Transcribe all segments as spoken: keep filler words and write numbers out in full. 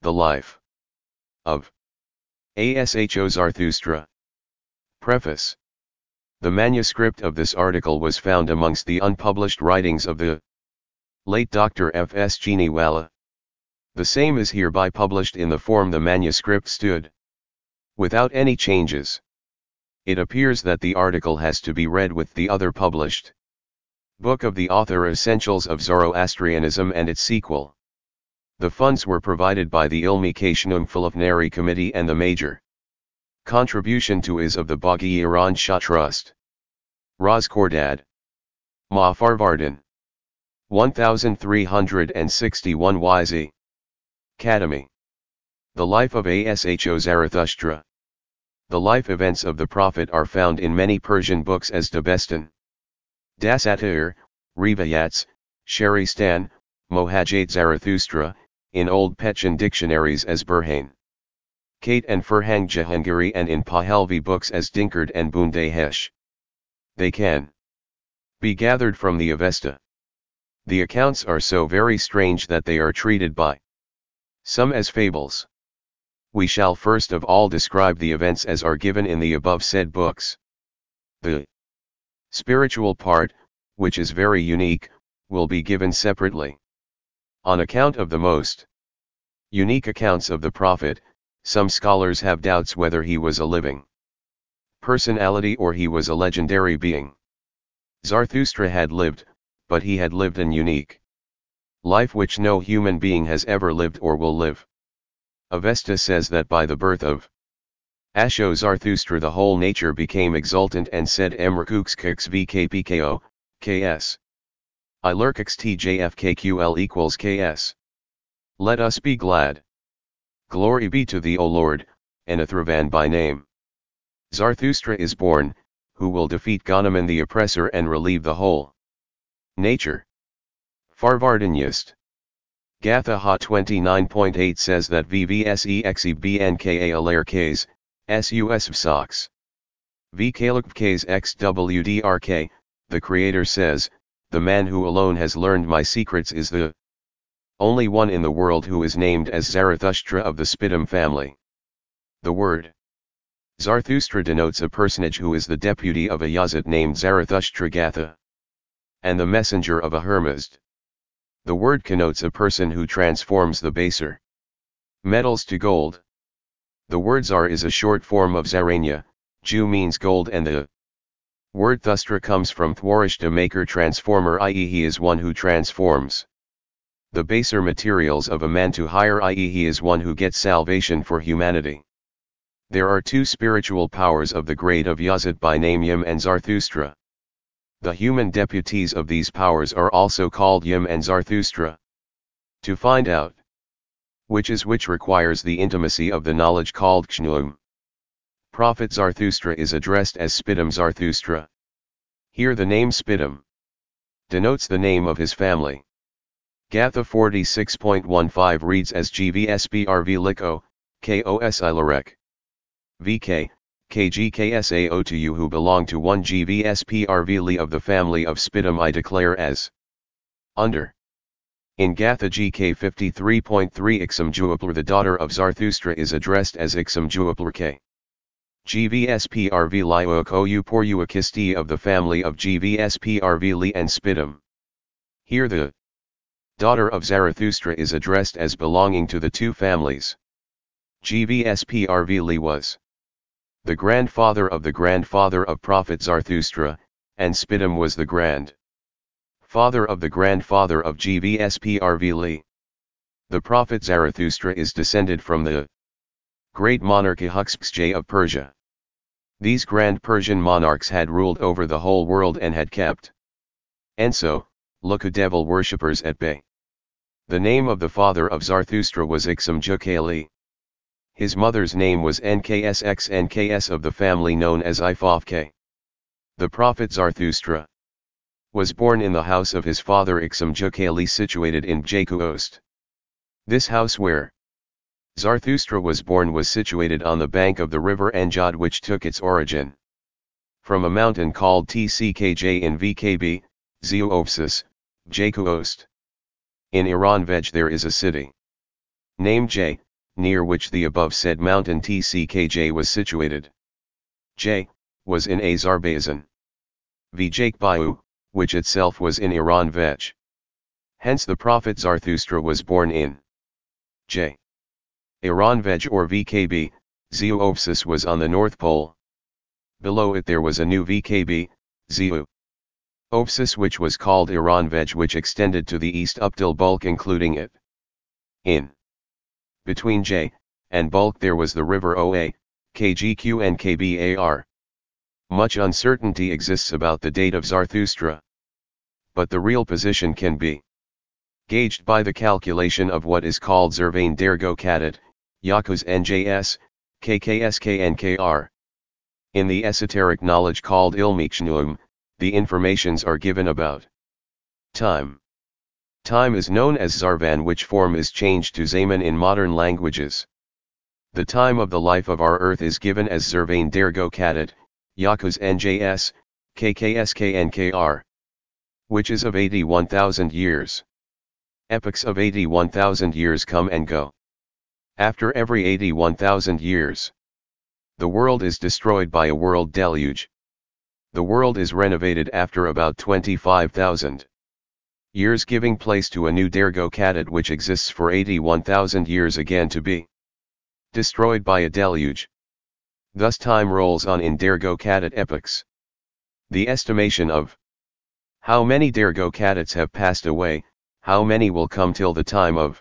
The Life of Asho Zarathustra. Preface. The manuscript of this article was found amongst the unpublished writings of the late Doctor F S Jeeniwala. The same is hereby published in the form the manuscript stood, without any changes. It appears that the article has to be read with the other published book of the author Essentials of Zoroastrianism and its sequel. The funds were provided by the Ilmi Kashnum Philipnary Committee, and the major contribution to is of the Bhagirajan Shah Trust. Razkordad. Ma Farvardin. thirteen sixty-one Y Z. Academy. The Life of Asho Zarathustra. The life events of the Prophet are found in many Persian books as Dabestan, Dasatir, Rivayats, Sharistan, Mohajjat Zarathustra, in Old Pechen dictionaries as Burhane, Kate and Furhang Jahangiri, and in Pahlavi books as Dinkard and Bundahesh. They can be gathered from the Avesta. The accounts are so very strange that they are treated by some as fables. We shall first of all describe the events as are given in the above said books. The spiritual part, which is very unique, will be given separately. On account of the most unique accounts of the Prophet, some scholars have doubts whether he was a living personality or he was a legendary being. Zarathustra had lived, but he had lived an unique life which no human being has ever lived or will live. Avesta says that by the birth of Asho Zarathustra the whole nature became exultant and said Emrakukskx vkpko, ks. I lurkx tjfkql equals ks. Let us be glad. Glory be to thee, O Lord, Anathravan by name. Zarathustra is born, who will defeat Ghanuman the oppressor and relieve the whole nature. Farvardanyast. Gatha Ha twenty-nine point eight says that vvsexebnka alarks, sus vsox. Vkalukvks xwdrk, the Creator says, the man who alone has learned my secrets is the only one in the world who is named as Zarathustra of the Spidam family. The word Zarathustra denotes a personage who is the deputy of a Yazid named Zarathustra Gatha, and the messenger of a Hermazd. The word connotes a person who transforms the baser metals to gold. The word Zar is a short form of Zaranya, Jew means gold, and the word Thustra comes from Thwarishta, maker transformer, that is he is one who transforms the baser materials of a man to higher, that is he is one who gets salvation for humanity. There are two spiritual powers of the grade of Yazid by name Yim and Zarathustra. The human deputies of these powers are also called Yim and Zarathustra. To find out which is which requires the intimacy of the knowledge called Kshnum. Prophet Zarathustra is addressed as Spidam Zarathustra. Here the name Spidam denotes the name of his family. Gatha forty-six point fifteen reads as Gvsbrv Liko, Kos Ilarek. V K, Kgksao to you who belong to one Gvsprv Li of the family of Spidam I declare as under. In Gatha G K fifty-three point three Ixam Juaplar the daughter of Zarathustra is addressed as Ixam Juaplar K. Gvsprv Liok ou Poruakisti of the family of Gvsprv Li and Spidam. Here the daughter of Zarathustra is addressed as belonging to the two families. Gvsprv Li was the grandfather of the grandfather of Prophet Zarathustra, and Spidam was the grand father of the grandfather of Gvsprv Li. The Prophet Zarathustra is descended from the great monarch Huxpxj of Persia. These grand Persian monarchs had ruled over the whole world and had kept Enso, Luka devil worshippers at bay. The name of the father of Zarathustra was Ixam Jukali. His mother's name was Nksx Nks of the family known as Ifofk. The Prophet Zarathustra was born in the house of his father Ixam Jukali situated in Bjakuost. This house where Zarathustra was born was situated on the bank of the river Anjad, which took its origin from a mountain called Tckj in V K B, Zeovsis, Bjakuost. In Iran Vej there is a city named J, near which the above said mountain T C K J was situated. J, was in Azerbaijan. Vijaybayu, which itself was in Iran Vech. Hence the prophet Zarathustra was born in J. Iran Vech or V K B, Zeuopsis was on the North Pole. Below it there was a new V K B, Zeu. Opsis which was called Iran Vech, which extended to the east up till Bulk including it. In between J and Bulk there was the river Oa, K G Q and K B A R. Much uncertainty exists about the date of Zarathustra. But the real position can be gauged by the calculation of what is called Zervain Dergo Kadat, Yakuz N J S, K K S K and K R. In the esoteric knowledge called Ilmikshnuum, the informations are given about time. Time is known as Zarvan, which form is changed to Zaman in modern languages. The time of the life of our earth is given as Zervain Dergo Kadat, Yakuz N J S, K K S K and K R, which is of eighty-one thousand years. Epochs of eighty-one thousand years come and go. After every eighty-one thousand years, the world is destroyed by a world deluge. The world is renovated after about twenty-five thousand years, giving place to a new Dergo Kadat which exists for eighty-one thousand years again to be destroyed by a deluge. Thus time rolls on in Dergo Kadat epochs. The estimation of how many Dergo Kadats have passed away, how many will come till the time of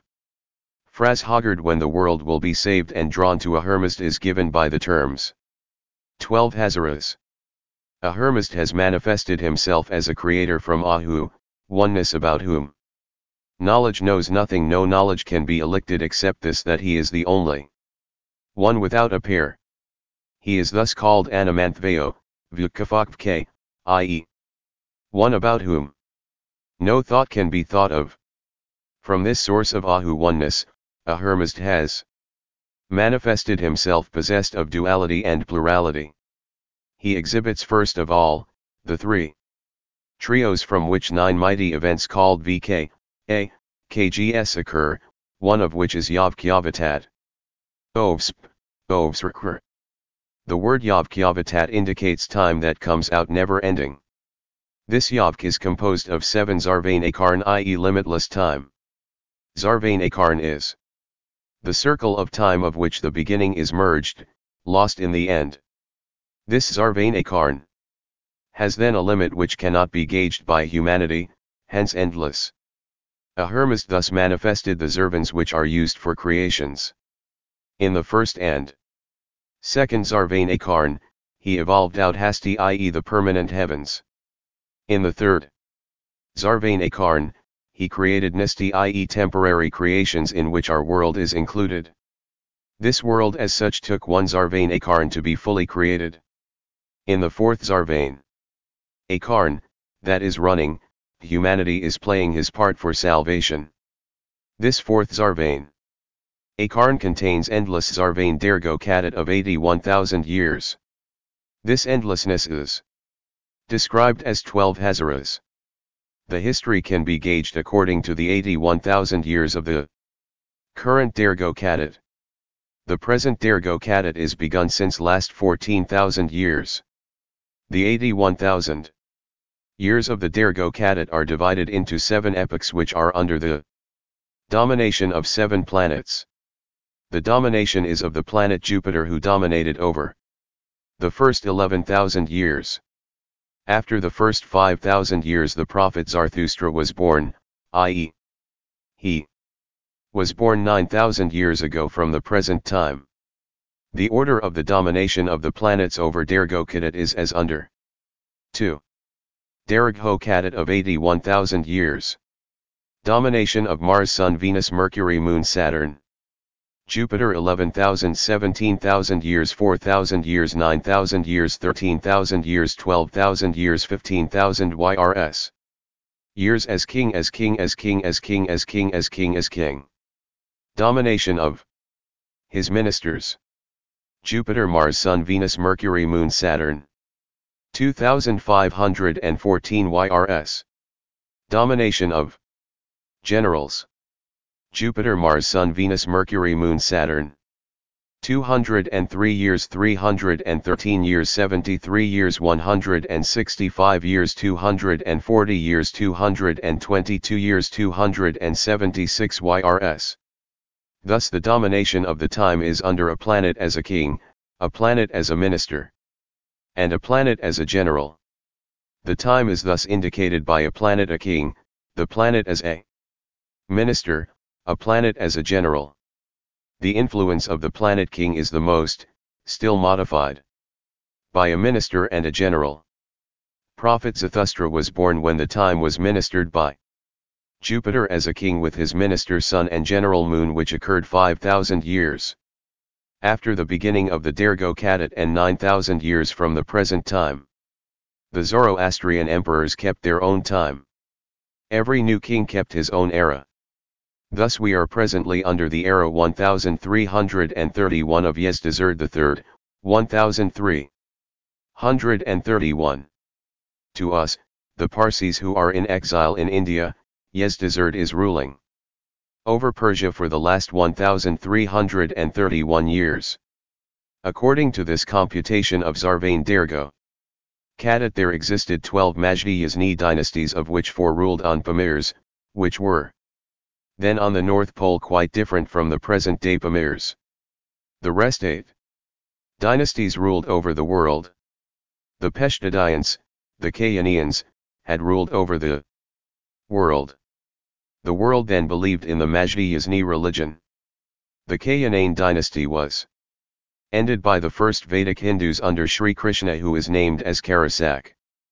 Fraz Hogard when the world will be saved and drawn to a Hermist is given by the terms twelve Hazaras. A Hermist has manifested himself as a creator from Ahu, oneness about whom knowledge knows nothing. No knowledge can be elicted except this, that he is the only one without a pair. He is thus called Anamanthvayo, Vukafakvke, that is, one about whom no thought can be thought of. From this source of Ahu oneness, a Hermist has manifested himself possessed of duality and plurality. He exhibits first of all, the three trios from which nine mighty events called V K, A, K G S occur, one of which is Yavkyavatat. Ovsp, Ovsrkr. The word Yavkyavatat indicates time that comes out never ending. This Yavk is composed of seven Zarvain Akarn, that is limitless time. Zarvain Akarn is the circle of time of which the beginning is merged, lost in the end. This Zarvain Akarn has then a limit which cannot be gauged by humanity, hence endless. A Hermist thus manifested the Zervans which are used for creations. In the first and second Zarvain Akarn, he evolved out Hasti, that is the permanent heavens. In the third Zarvain Akarn, he created Nisti, that is temporary creations in which our world is included. This world as such took one Zarvain Akarn to be fully created. In the fourth Zarvain Akarn, that is running, humanity is playing his part for salvation. This fourth Zarvain Akarn contains endless Zarvain Dergo Kadat of eighty-one thousand years. This endlessness is described as twelve Hazaras. The history can be gauged according to the eighty-one thousand years of the current Dergo Kadat. The present Dergo Kadat is begun since last fourteen thousand years. The eighty-one thousand years of the Dergo Kadat are divided into seven epochs which are under the domination of seven planets. The domination is of the planet Jupiter, who dominated over the first eleven thousand years. After the first five thousand years the prophet Zarathustra was born, that is, he was born nine thousand years ago from the present time. The order of the domination of the planets over Dergo Kadat is as under. two. Dergo Kadat of eighty-one thousand years. Domination of Mars, Sun, Venus, Mercury, Moon, Saturn. Jupiter eleven thousand, seventeen thousand years, four thousand years, nine thousand years, thirteen thousand years, twelve thousand years, fifteen thousand years. Years as king as king as king as king as king as king as king. Domination of his ministers. Jupiter, Mars, Sun, Venus, Mercury, Moon, Saturn. two thousand five hundred fourteen years. Domination of generals. Jupiter, Mars, Sun, Venus, Mercury, Moon, Saturn. two hundred three years, three hundred thirteen years, seventy-three years, one hundred sixty-five years, two hundred forty years, two hundred twenty-two years, two hundred seventy-six years. Thus the domination of the time is under a planet as a king, a planet as a minister, and a planet as a general. The time is thus indicated by a planet a king, the planet as a minister, a planet as a general. The influence of the planet king is the most, still modified by a minister and a general. Prophet Zarathustra was born when the time was ministered by Jupiter as a king with his minister Sun and general Moon, which occurred five thousand years after the beginning of the Dergo Kadat and nine thousand years from the present time. The Zoroastrian emperors kept their own time. Every new king kept his own era. Thus we are presently under the era one thousand three hundred thirty-one of Yezdazerd the third, one thousand three hundred thirty-one. To us, the Parsis who are in exile in India, Yezdazerd is ruling over Persia for the last one thousand three hundred thirty-one years. According to this computation of Zarvane Dergo Kadat, there existed twelve Majdi-Yazni dynasties, of which four ruled on Pamirs, which were then on the North Pole, quite different from the present-day Pamirs. The rest eight dynasties ruled over the world. The Peshtadians, the Kayanians, had ruled over the world. The world then believed in the Majdi-Yazni religion. The Kayanane dynasty was ended by the first Vedic Hindus under Sri Krishna, who is named as Karasak.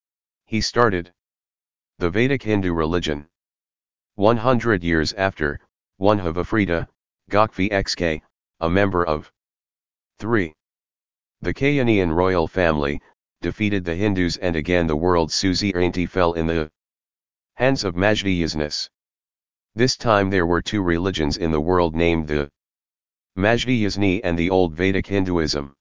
He started the Vedic Hindu religion. One hundred years after, one Havafrida, Gokvi X K, a member of three. The Kayanian royal family, defeated the Hindus, and again the world's suzerainty fell in the hands of Majdi-Yaznis. This time there were two religions in the world named the Majdi-Yazni and the old Vedic Hinduism.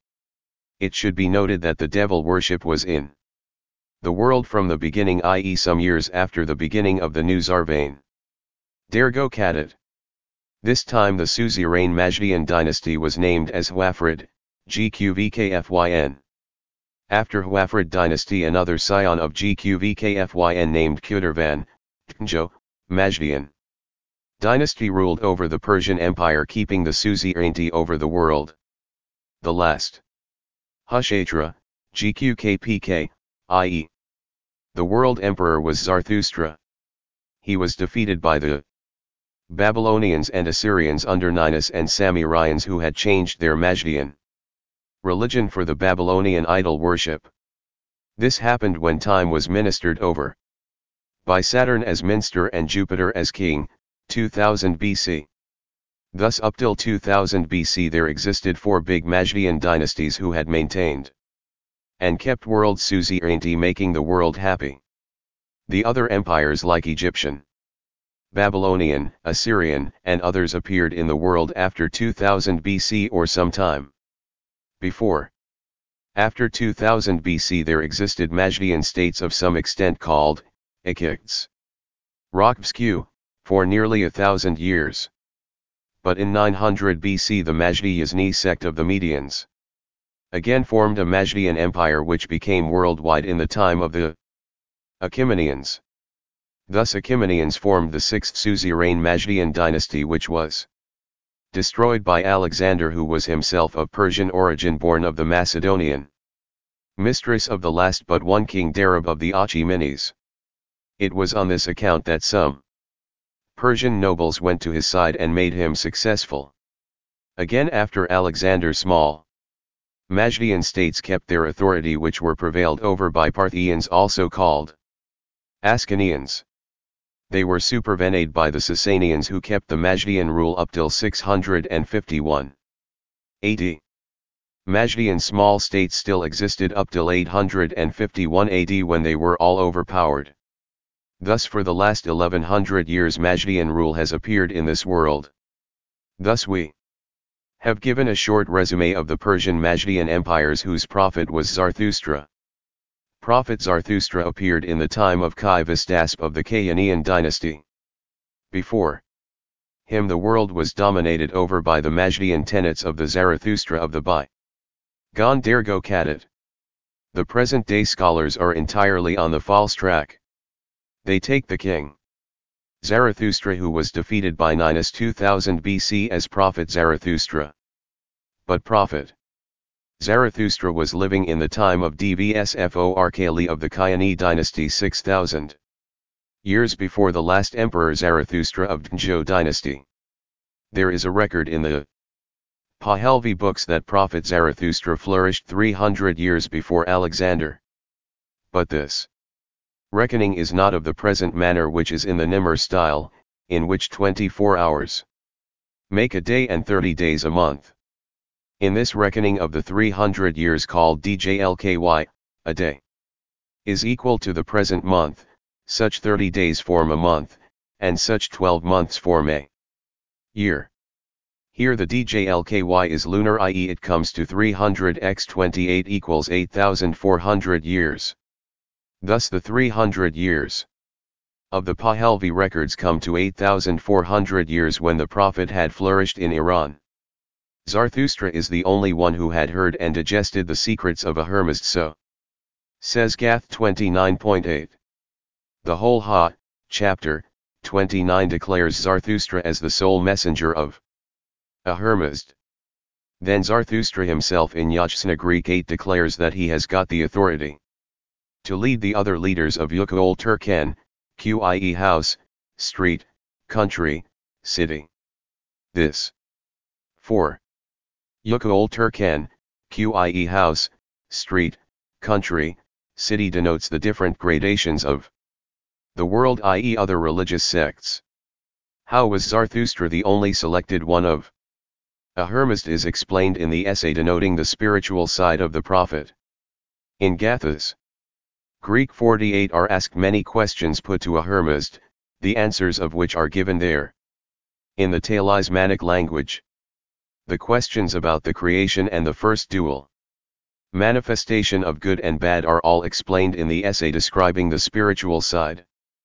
It should be noted that the devil worship was in the world from the beginning, that is some years after the beginning of the new Zarvane Dergo Kadat. This time the suzerain Majdian dynasty was named as Hwafrid, Gqvkfyn. After Hwafrid dynasty, another scion of Gqvkfyn named Kudurvan, Tnjo, Majdian dynasty ruled over the Persian Empire, keeping the suzerainty over the world. The last Hushatra, Gqkpk, that is the world emperor, was Zarathustra. He was defeated by the Babylonians and Assyrians under Ninus and Samarians, who had changed their Majdian religion for the Babylonian idol worship. This happened when time was ministered over by Saturn as minister and Jupiter as king, two thousand B C. Thus up till two thousand B C there existed four big Majdian dynasties who had maintained and kept world suzerainty, making the world happy. The other empires like Egyptian, Babylonian, Assyrian, and others appeared in the world after two thousand B C or some time before. After two thousand B C there existed Majdian states of some extent called Ikits, Roksku, for nearly a thousand years. But in nine hundred B C the Majdi-Yazni sect of the Medians again formed a Majdian empire, which became worldwide in the time of the Achaemenians. Thus Achaemenians formed the sixth suzerain Majdian dynasty, which was destroyed by Alexander, who was himself of Persian origin, born of the Macedonian mistress of the last but one king Darab of the Achaemenes. It was on this account that some Persian nobles went to his side and made him successful. Again after Alexander, small Majdian states kept their authority, which were prevailed over by Parthians, also called Ascanians. They were supervenated by the Sasanians, who kept the Majdian rule up till six hundred fifty-one A D. Majdian small states still existed up till eight hundred fifty-one A D, when they were all overpowered. Thus for the last eleven hundred years Majdian rule has appeared in this world. Thus we have given a short resume of the Persian Majdian empires, whose prophet was Zarathustra. Prophet Zarathustra appeared in the time of Kai Vistasp of the Kayanian dynasty. Before him the world was dominated over by the Majdian tenets of the Zarathustra of the Bi. Gone Dergo Kadat. The present-day scholars are entirely on the false track. They take the king Zarathustra, who was defeated by Ninus two thousand B C, as prophet Zarathustra. But prophet Zarathustra was living in the time of Dvsforkali of the Kayani dynasty six thousand years before the last emperor Zarathustra of Dngzhou dynasty. There is a record in the Pahlavi books that prophet Zarathustra flourished three hundred years before Alexander. But this reckoning is not of the present manner, which is in the Nimr style, in which twenty-four hours make a day and thirty days a month. In this reckoning of the three hundred years called Djlky, a day is equal to the present month, such thirty days form a month, and such twelve months form a year. Here the Djlky is lunar, that is it comes to three hundred by twenty-eight equals eight thousand four hundred years. Thus the three hundred years of the Pahlavi records come to eight thousand four hundred years when the prophet had flourished in Iran. Zarathustra is the only one who had heard and digested the secrets of a Hermist, so says Gath twenty-nine point eight. The whole Ha, chapter twenty-nine, declares Zarathustra as the sole messenger of a Hermist. Then Zarathustra himself in Yajna Greek eight declares that he has got the authority to lead the other leaders of Yukul Turkan, that is house, street, country, city. This four. Yukul Turkan, that is house, street, country, city denotes the different gradations of the world, that is other religious sects. How was Zarathustra the only selected one of a Hermist is explained in the essay denoting the spiritual side of the prophet. In Gathas Greek forty-eight are asked many questions put to a Hermist, the answers of which are given there. In the talismanic language, the questions about the creation and the first dual manifestation of good and bad are all explained in the essay describing the spiritual side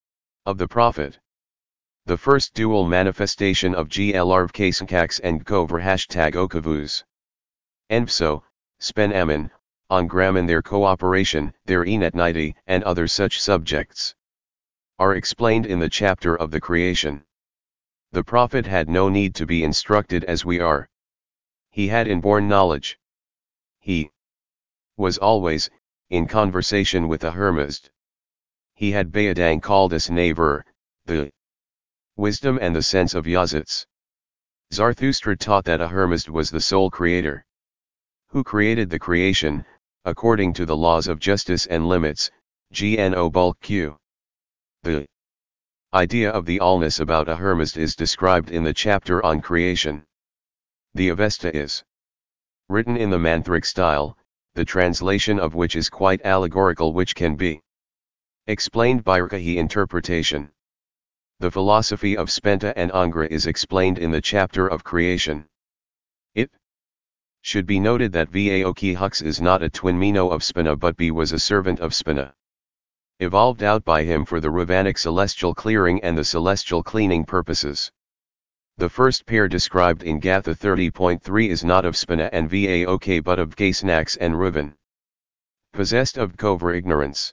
of the prophet. The first dual manifestation of Glrvkasankax and Kover hashtag Okavus. Envso, Spen Amin, on Grammon, their cooperation, their enetnity, and other such subjects are explained in the chapter of the creation. The prophet had no need to be instructed as we are. He had inborn knowledge. He was always in conversation with a Hermist. He had Bayadang called us Naver, the wisdom and the sense of Yazits. Zarathustra taught that a Hermist was the sole creator, who created the creation, according to the laws of justice and limits, Gno bulk Q. The idea of the allness about a Hermist is described in the chapter on creation. The Avesta is written in the Manthric style, the translation of which is quite allegorical, which can be explained by Rkahi interpretation. The philosophy of Spenta and Angra is explained in the chapter of creation. It should be noted that Vaok Hux is not a twin Mino of Spina, but B was a servant of Spina, evolved out by him for the Ravanic celestial clearing and the celestial cleaning purposes. The first pair described in Gatha thirty point three is not of Spina and Vaok but of Kasnax and Ruvan, possessed of Kover ignorance.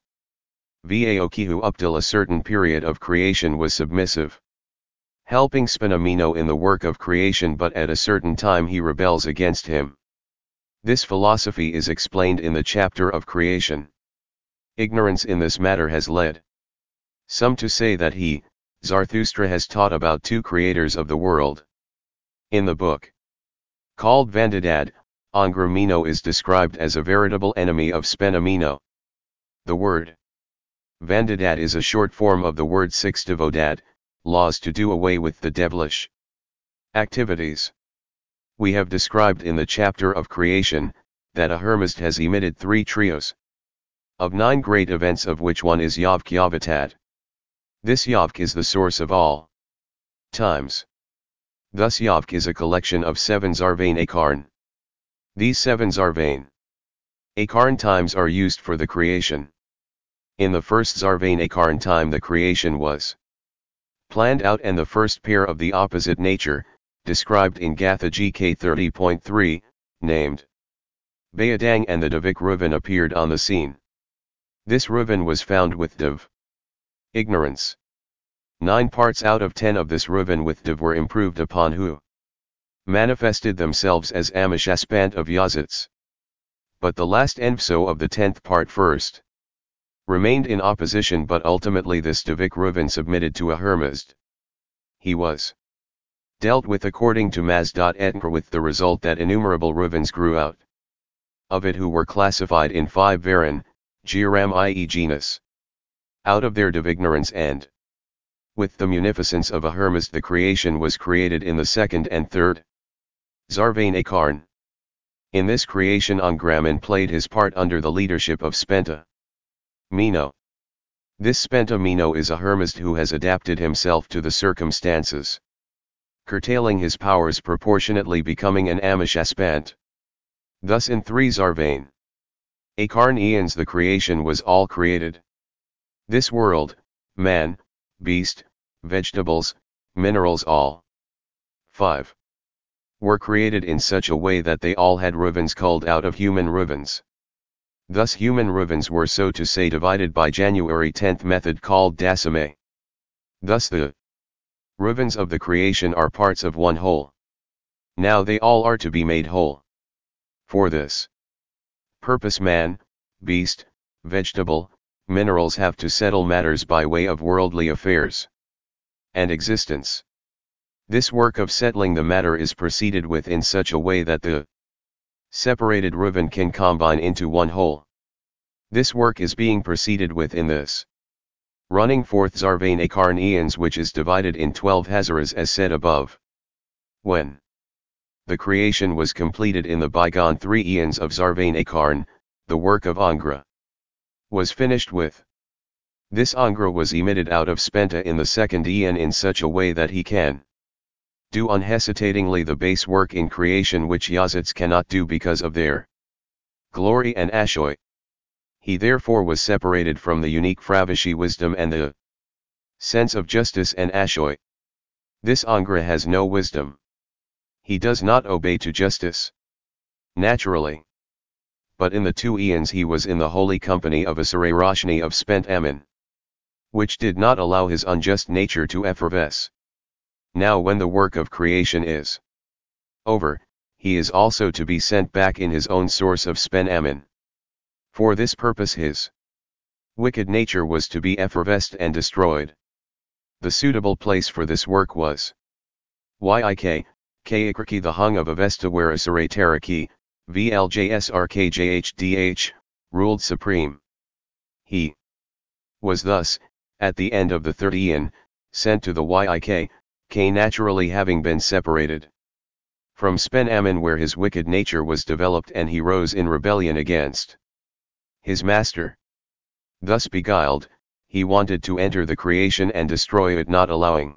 Vaok, who up till a certain period of creation was submissive, helping Spina Mino in the work of creation, but at a certain time he rebels against him. This philosophy is explained in the chapter of creation. Ignorance in this matter has led some to say that he, Zarathustra, has taught about two creators of the world. In the book called Vandadad, Angra Mino is described as a veritable enemy of Spena Mino. The word Vandadad is a short form of the word Sixtivodad, laws to do away with the devilish activities. We have described in the chapter of creation, that a Hermist has emitted three trios of nine great events, of which one is Yavk Yavatat. This Yavk is the source of all times. Thus Yavk is a collection of seven Zarvane Akarn. These seven Zarvane Akarn times are used for the creation. In the first Zarvane Akarn time the creation was planned out, and the first pair of the opposite nature, described in Gatha G K thirty point three, named Bayadang and the Devik Reuven, appeared on the scene. This Reuven was found with Dev. Ignorance. Nine parts out of ten of this Reuven with Dev were improved upon, who manifested themselves as Ameshaspant of Yazits. But the last envso of the tenth part first remained in opposition, but ultimately this Devik Reuven submitted to a Hermazd. He was dealt with according to Maz.Etnkar, with the result that innumerable Reuvens grew out of it, who were classified in five Varan, Giram, that is genus. Out of their Devignorance and with the munificence of a Hermazd, the creation was created in the second and third Zarvane Akarn. In this creation Angraman played his part under the leadership of Spenta Mino. This Spenta Mino is a Hermazd who has adapted himself to the circumstances, curtailing his powers proportionately, becoming an Ameshaspant. Thus in three Zarvane Akarn eons the creation was all created. This world, man, beast, vegetables, minerals, all five were created in such a way that they all had Reuvens culled out of human Reuvens. Thus human Reuvens were, so to say, divided by January tenth method called Dasame. Thus the Reuvens of the creation are parts of one whole. Now they all are to be made whole. For this purpose man, beast, vegetable, minerals have to settle matters by way of worldly affairs and existence. This work of settling the matter is proceeded with in such a way that the separated Reuven can combine into one whole. This work is being proceeded with in this running forth Zarvane Akarn eons, which is divided in twelve Hazaras as said above. When the creation was completed in the bygone three eons of Zarvane Akarn, the work of Angra was finished with. This Angra was emitted out of Spenta in the second eon in such a way that he can do unhesitatingly the base work in creation which Yazits cannot do because of their glory and Ashoy. He therefore was separated from the unique Fravashi wisdom and the sense of justice and Ashoy. This Angra has no wisdom. He does not obey to justice naturally. But in the two eons he was in the holy company of a Sarai Roshni of spent Ammon, which did not allow his unjust nature to effervesce. Now when the work of creation is over, he is also to be sent back in his own source of Spen Ammon. For this purpose his wicked nature was to be effervesced and destroyed. The suitable place for this work was Yik, Kaikraki the hung of Avesta, where Asaray Taraki, V L J S R K J H D H, ruled supreme. He was thus, at the end of the third eon, sent to the Yik, K, naturally having been separated from Spen Ammon, where his wicked nature was developed, and he rose in rebellion against his master. Thus beguiled, he wanted to enter the creation and destroy it, not allowing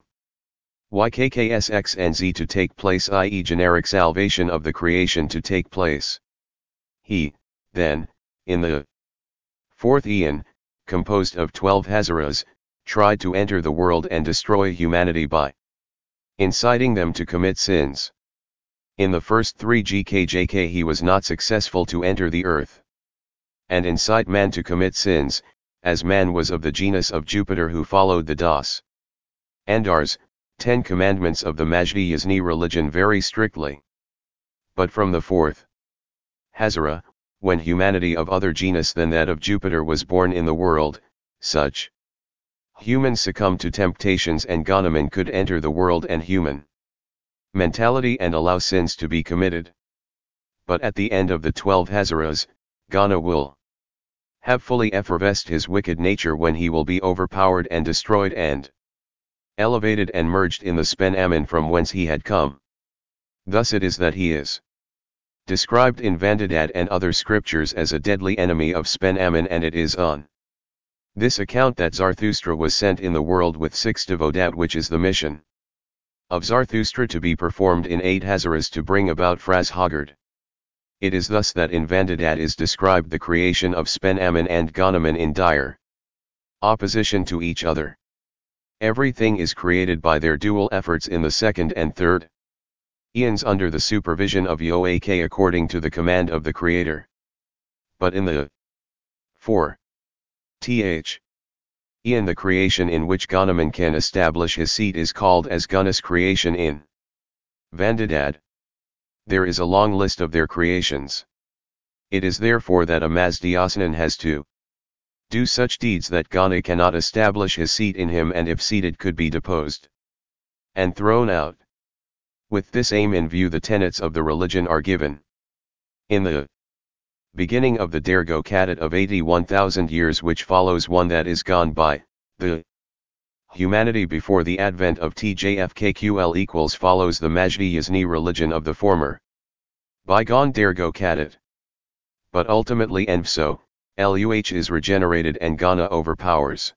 Y K K S X and Z to take place, that is generic salvation of the creation to take place. He, then, in the fourth eon, composed of twelve Hazaras, tried to enter the world and destroy humanity by inciting them to commit sins. In the first three G K J K he was not successful to enter the earth and incite man to commit sins, as man was of the genus of Jupiter, who followed the Das Andars, Ten Commandments of the Majdi Yazni religion very strictly. But from the fourth Hazara, when humanity of other genus than that of Jupiter was born in the world, such humans succumbed to temptations, and Ghanaiman could enter the world and human mentality and allow sins to be committed. But at the end of the twelve Hazaras, Ghana will have fully effervesced his wicked nature, when he will be overpowered and destroyed and elevated and merged in the Spen Ammon from whence he had come. Thus it is that he is described in Vandadad and other scriptures as a deadly enemy of Spen Ammon, and it is on this account that Zarathustra was sent in the world with six Devodat, which is the mission of Zarathustra to be performed in eight Hazaras to bring about Fraz Hagard. It is thus that in Vandadad is described the creation of Spen Ammon and Ghanaiman in dire opposition to each other. Everything is created by their dual efforts in the second and third eons under the supervision of Yoak according to the command of the Creator. But in the four th eon the creation in which Ghanaiman can establish his seat is called as Gunas creation in Vandidad. There is a long list of their creations. It is therefore that a Mazdiasanan has to do such deeds that Ghana cannot establish his seat in him, and if seated could be deposed and thrown out. With this aim in view the tenets of the religion are given. In the beginning of the Dergo Kadat of eighty-one thousand years which follows one that is gone by, the humanity before the advent of T J F K Q L equals follows the Majdi Yazni religion of the former bygone Dergo Kadat. But ultimately Envso, Luh is regenerated and Ghana overpowers.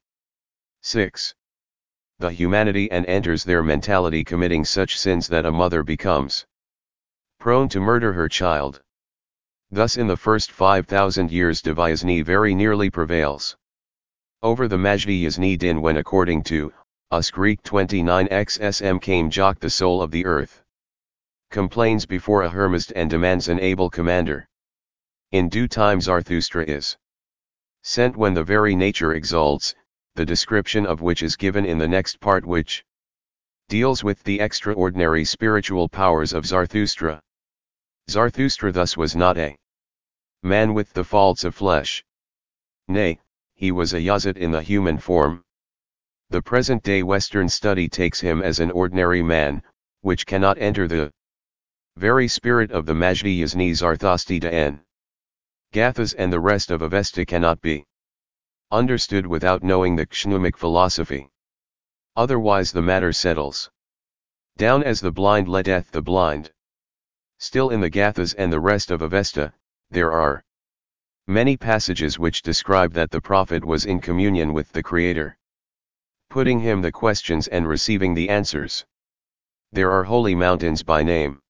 six. The humanity and enters their mentality committing such sins that a mother becomes prone to murder her child. Thus in the first five thousand years Devayazni very nearly prevails over the Majdi Yazni Din when according to us Greek twenty-nine X S M came Jok the soul of the earth complains before a Hermist and demands an able commander. In due time Zarathustra is sent when the very nature exalts, the description of which is given in the next part which deals with the extraordinary spiritual powers of Zarathustra. Zarathustra thus was not a man with the faults of flesh. Nay, he was a Yazid in the human form. The present-day Western study takes him as an ordinary man, which cannot enter the very spirit of the Majdi Yazni Zarthastita N. Gathas and the rest of Avesta cannot be understood without knowing the Kshnumik philosophy. Otherwise the matter settles down as the blind leadeth the blind. Still in the Gathas and the rest of Avesta, there are many passages which describe that the prophet was in communion with the Creator, putting him the questions and receiving the answers. There are holy mountains by name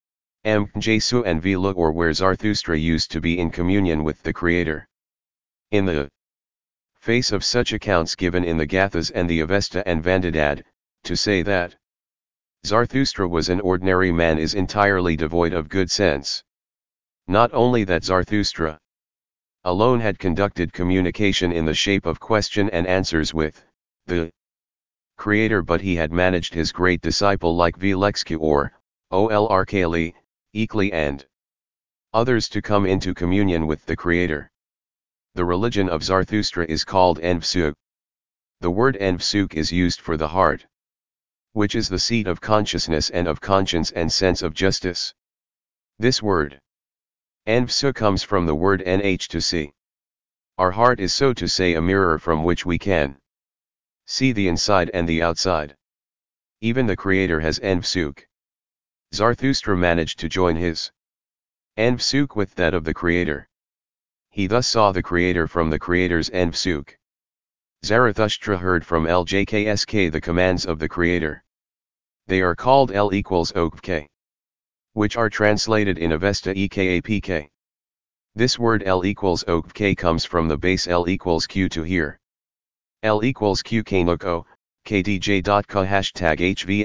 Mjesu and Vila, or where Zarathustra used to be in communion with the Creator. In the face of such accounts given in the Gathas and the Avesta and Vandidad, to say that Zarathustra was an ordinary man is entirely devoid of good sense. Not only that Zarathustra alone had conducted communication in the shape of question and answers with the Creator, but he had managed his great disciple like Vilexku or Olrkali, Ekli and others to come into communion with the Creator. The religion of Zarathustra is called Envsuk. The word Envsuk is used for the heart, which is the seat of consciousness and of conscience and sense of justice. This word Envsuk comes from the word nh to see. Our heart is, so to say, a mirror from which we can see the inside and the outside. Even the Creator has Envsuk. Zarathustra managed to join his Envsuk with that of the Creator. He thus saw the Creator from the Creator's Envsuk. Zarathustra heard from Ljksk the commands of the Creator. They are called L equals Okk, which are translated in Avesta Ekapk. This word L equals Okk comes from the base L equals Q to here. L equals Q Kanuko, kdj.ka hashtag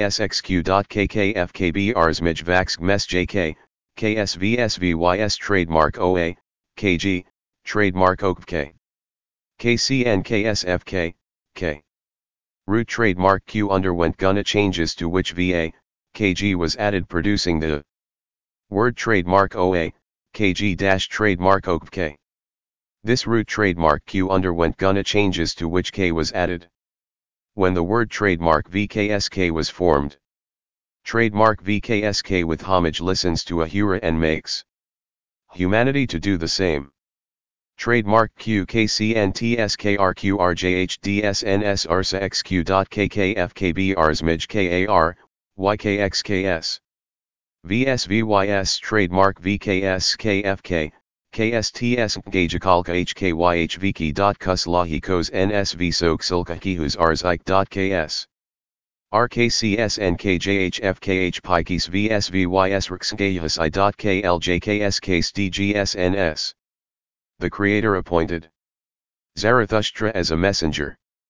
hvsxq.kkfkbrsmijvaxmsjk, ksvsvys trademark oa, kg, trademark Okk. kcnksfk, k. Root trademark Q underwent Guna changes to which va, kg was added, producing the word trademark oa, kg dash trademark Okk. This root trademark Q underwent Guna changes to which k was added. When the word trademark V K S K was formed, trademark V K S K with homage listens to Ahura and makes humanity to do the same. Trademark Q K C N T S K R Q R J H D S N S R S A X Q dot K K F K B R S M I J K A R, Y K X K S. V S V Y S trademark V K S K F K, K S T S Gajakalka H K Y H V K dot Kuslahikos N S V Soksilka Kihus Arzike dot K S. R K C S N K J H F K H Pikes V S V Y S Rxgayhusai dot K L J K S K S T G S N S. The Creator appointed Zarathustra as a messenger.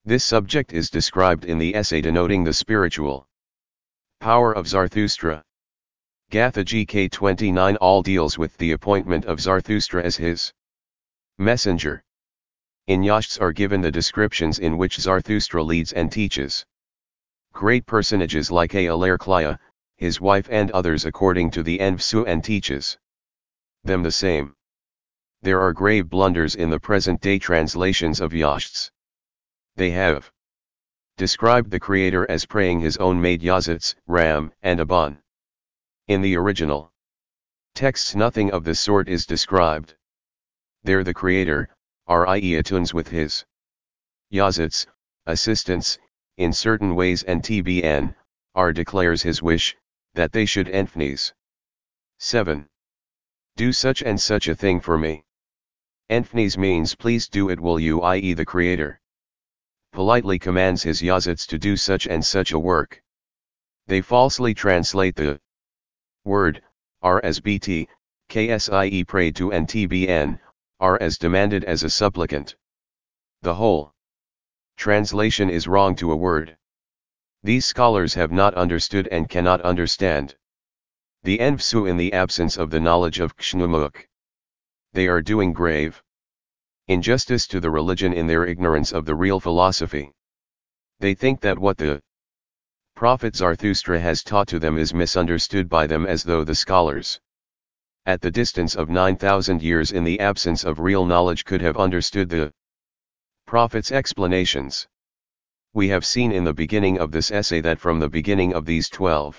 This subject is described in the essay denoting the spiritual power of Zarathustra. Gatha G K twenty-nine all deals with the appointment of Zarathustra as his messenger. In Yashts are given the descriptions in which Zarathustra leads and teaches great personages like Alarklaya, his wife and others according to the Envsu, and teaches them the same. There are grave blunders in the present-day translations of Yashts. They have described the creator as praying his own maid Yazits, Ram, and Aban. In the original texts nothing of the sort is described. There the creator, Rie attunes with his Yazits, assistants, in certain ways, and Tbn, R declares his wish, that they should Enfnes. seven. Do such and such a thing for me. Enfnes means please do it, will you, that is the creator politely commands his Yazits to do such and such a work. They falsely translate the word R as bt, ksi prayed to, and tbn, R as demanded as a supplicant. The whole translation is wrong to a word. These scholars have not understood and cannot understand the Envsu in the absence of the knowledge of Kshnumuk. They are doing grave injustice to the religion in their ignorance of the real philosophy. They think that what the prophet Zarathustra has taught to them is misunderstood by them, as though the scholars, at the distance of nine thousand years in the absence of real knowledge, could have understood the prophet's explanations. We have seen in the beginning of this essay that from the beginning of these twelve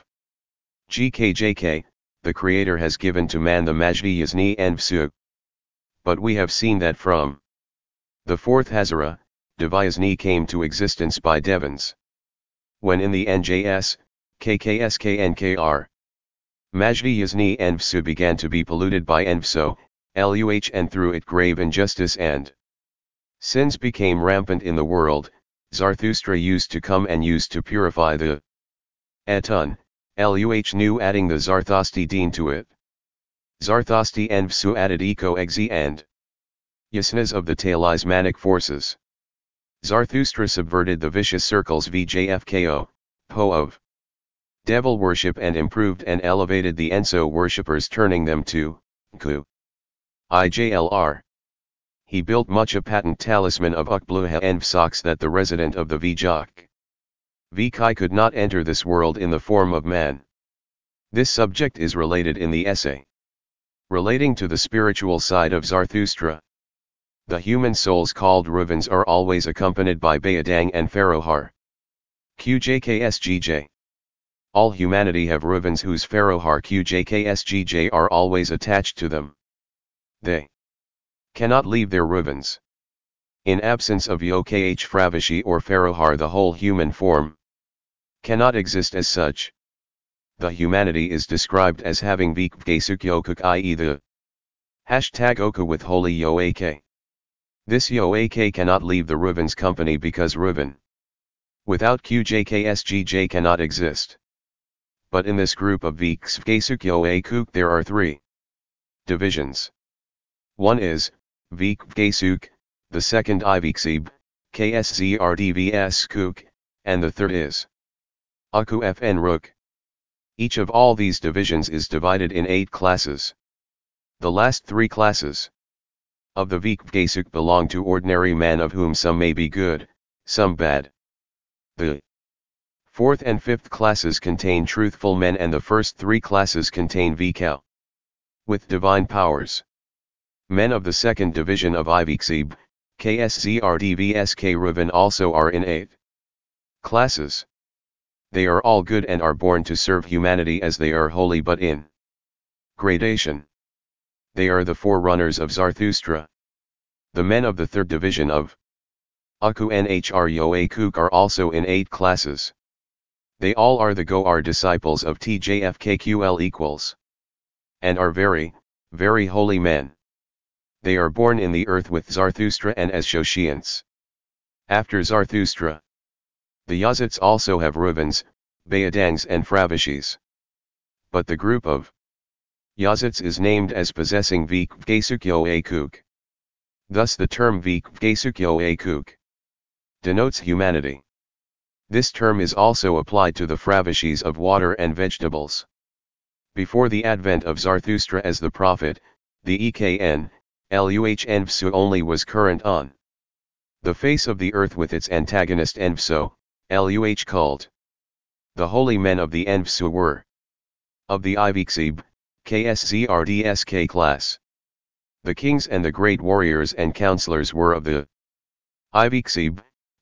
G K J K, the Creator has given to man the Majdi Yazni Envsu. But we have seen that from the fourth Hazara, Devayazni came to existence by Devans. When in the N J S, K K S K N K R, Majdi Yazni Envsu began to be polluted by Envso, Luh, and through it grave injustice and sins became rampant in the world, Zarathustra used to come and used to purify the Etun, Luh new adding the Zarthasti Deen to it. Zarthasti Envsu added Eko Exi and Yasnas of the talismanic forces. Zarathustra subverted the vicious circles Vjfko, Po of devil worship, and improved and elevated the Enso worshippers, turning them to Ku Ijlr. He built much a patent talisman of Ukbluha Envsox that the resident of the Vjok Vkai could not enter this world in the form of man. This subject is related in the essay relating to the spiritual side of Zarathustra. The human souls called Ruvans are always accompanied by Bayadang and Farohar. Qjksgj. All humanity have Ruvans whose Farohar Qjksgj are always attached to them. They cannot leave their Ruvans. In absence of Yokh Fravashi or Farohar, the whole human form cannot exist as such. The humanity is described as having Vikvkesuk Yokuk, that is the hashtag Oka with holy Yoak. This Yoak cannot leave the Ruvan's company because Ruvan without Qjksgj cannot exist. But in this group of Vikvkesuk Yoakuk there are three divisions. One is Vikvkesuk, the second Iviksib, Kszrdvskuk, and the third is Aku Fn Ruk. Each of all these divisions is divided in eight classes. The last three classes of the Vikvkesuk belong to ordinary man, of whom some may be good, some bad. The fourth and fifth classes contain truthful men, and the first three classes contain Vikal with divine powers. Men of the second division of Iviksib, Kszrdvsk Ruvan also are in eight classes. They are all good and are born to serve humanity as they are holy, but in gradation. They are the forerunners of Zarathustra. The men of the third division of Aku Nhr Yoakuk are also in eight classes. They all are the Goar disciples of Tjfkql equals, and are very, very holy men. They are born in the earth with Zarathustra and as Shoshiants. After Zarathustra, the Yazits also have Ruvans, Bayadangs and Fravashis. But the group of Yazits is named as possessing Vikvkesuk Yoakuk. Thus the term Vikvkesuk Yoakuk denotes humanity. This term is also applied to the Fravishis of water and vegetables. Before the advent of Zarathustra as the prophet, the E K N, Luh Envsu only was current on the face of the earth with its antagonist Envso, Luh cult. The holy men of the Envsu were of the Iviksib, Kszrdsk class. The kings and the great warriors and counselors were of the Iviksib,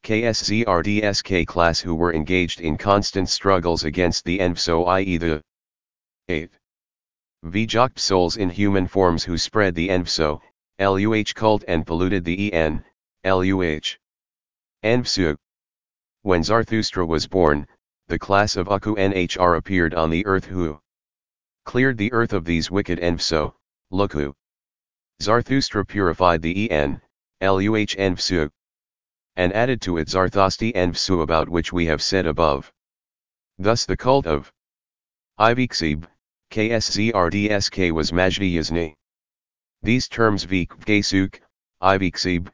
Kszrdsk class who were engaged in constant struggles against the Envso, that is the eight. Vjokt souls in human forms who spread the Envso, Luh cult and polluted the En, Luh. Envsu. When Zarathustra was born, the class of Aku Nhr appeared on the earth who cleared the earth of these wicked Envso, Luku. Zarathustra purified the En, Luh Envsu, and added to it Zarthasti Envsu about which we have said above. Thus the cult of Iviksib, Kszrdsk was Majdi Yazni. These terms Vkksuk, Iviksib,